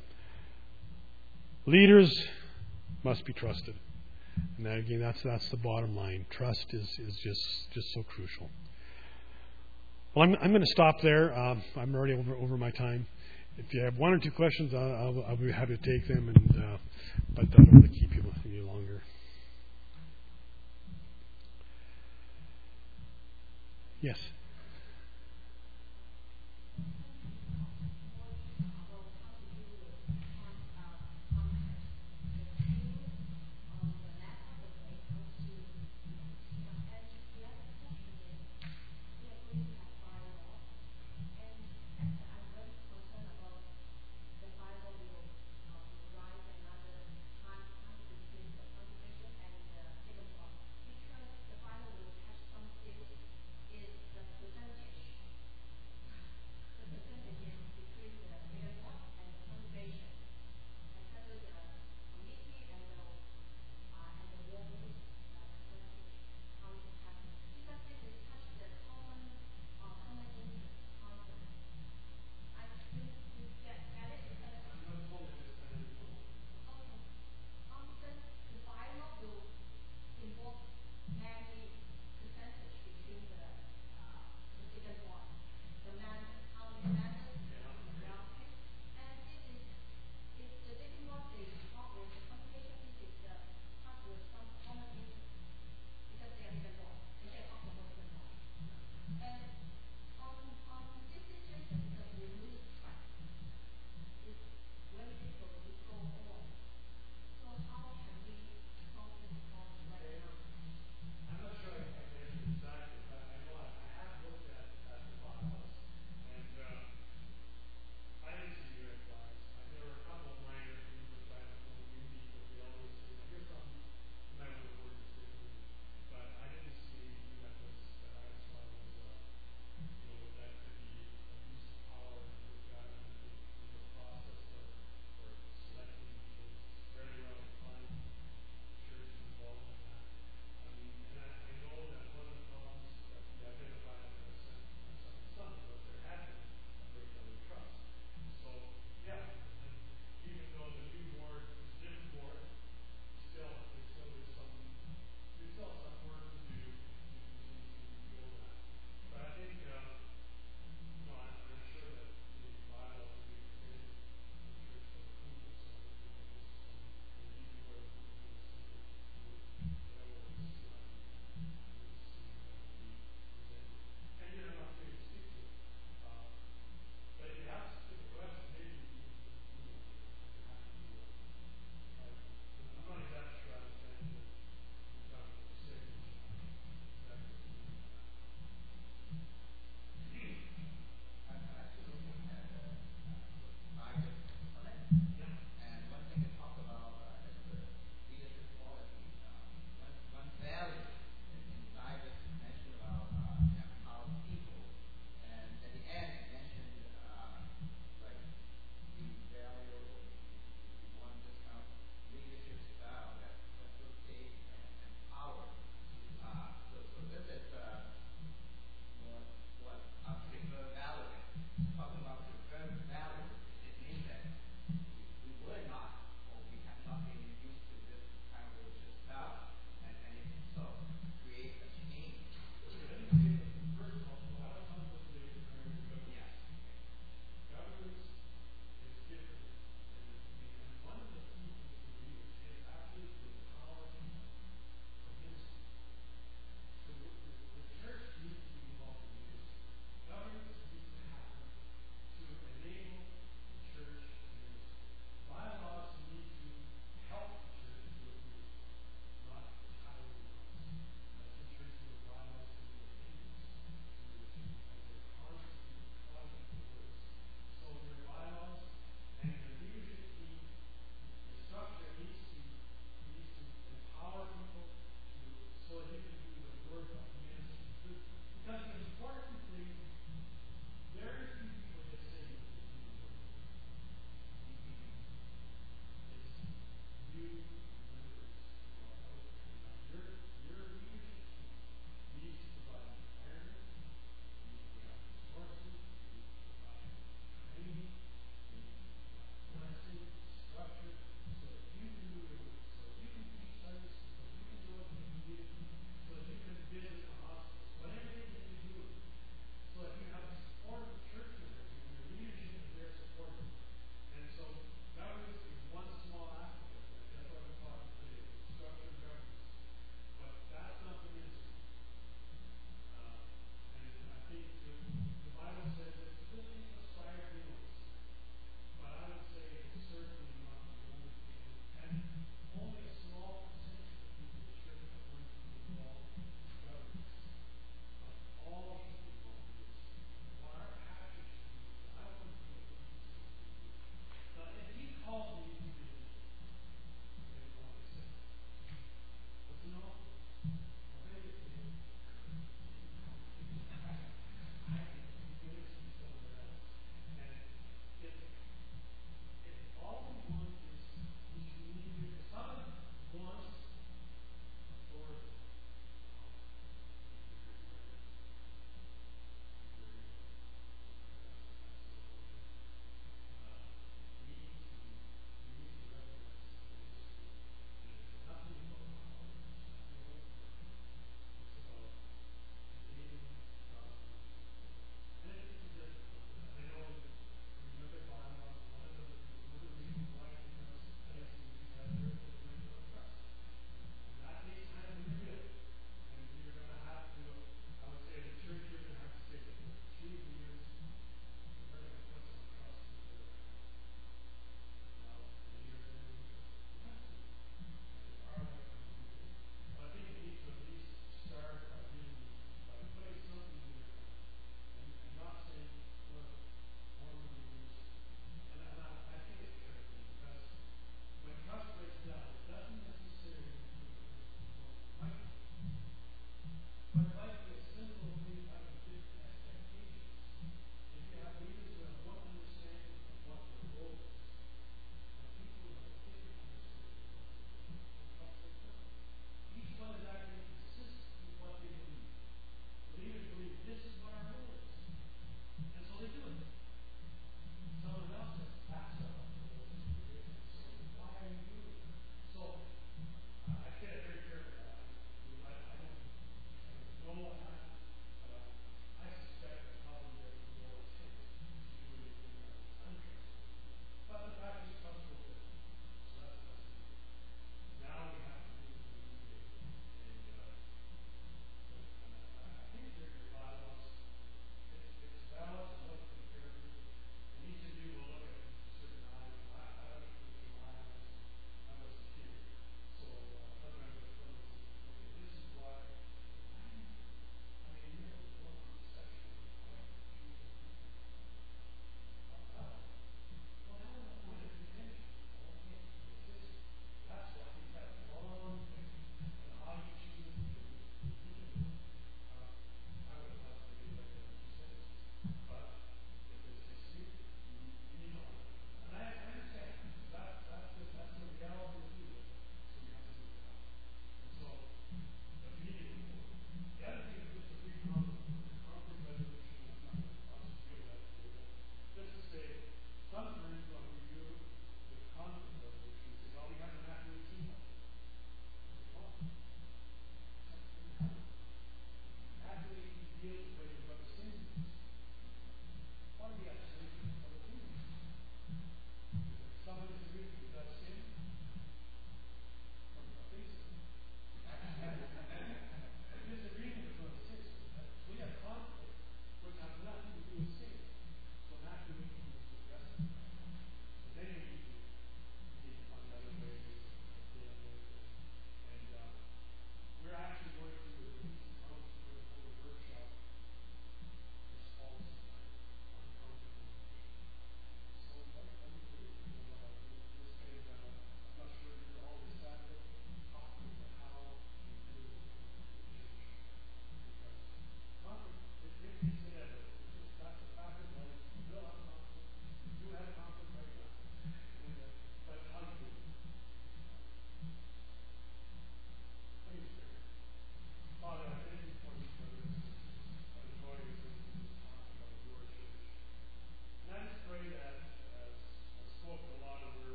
Leaders must be trusted. And that, again, that's that's the bottom line. Trust is, is just, just so crucial. Well, I'm, I'm going to stop there. Um, I'm already over, over my time. If you have one or two questions, I'll, I'll, I'll be happy to take them. And uh, but I don't want to keep you any longer. Yes.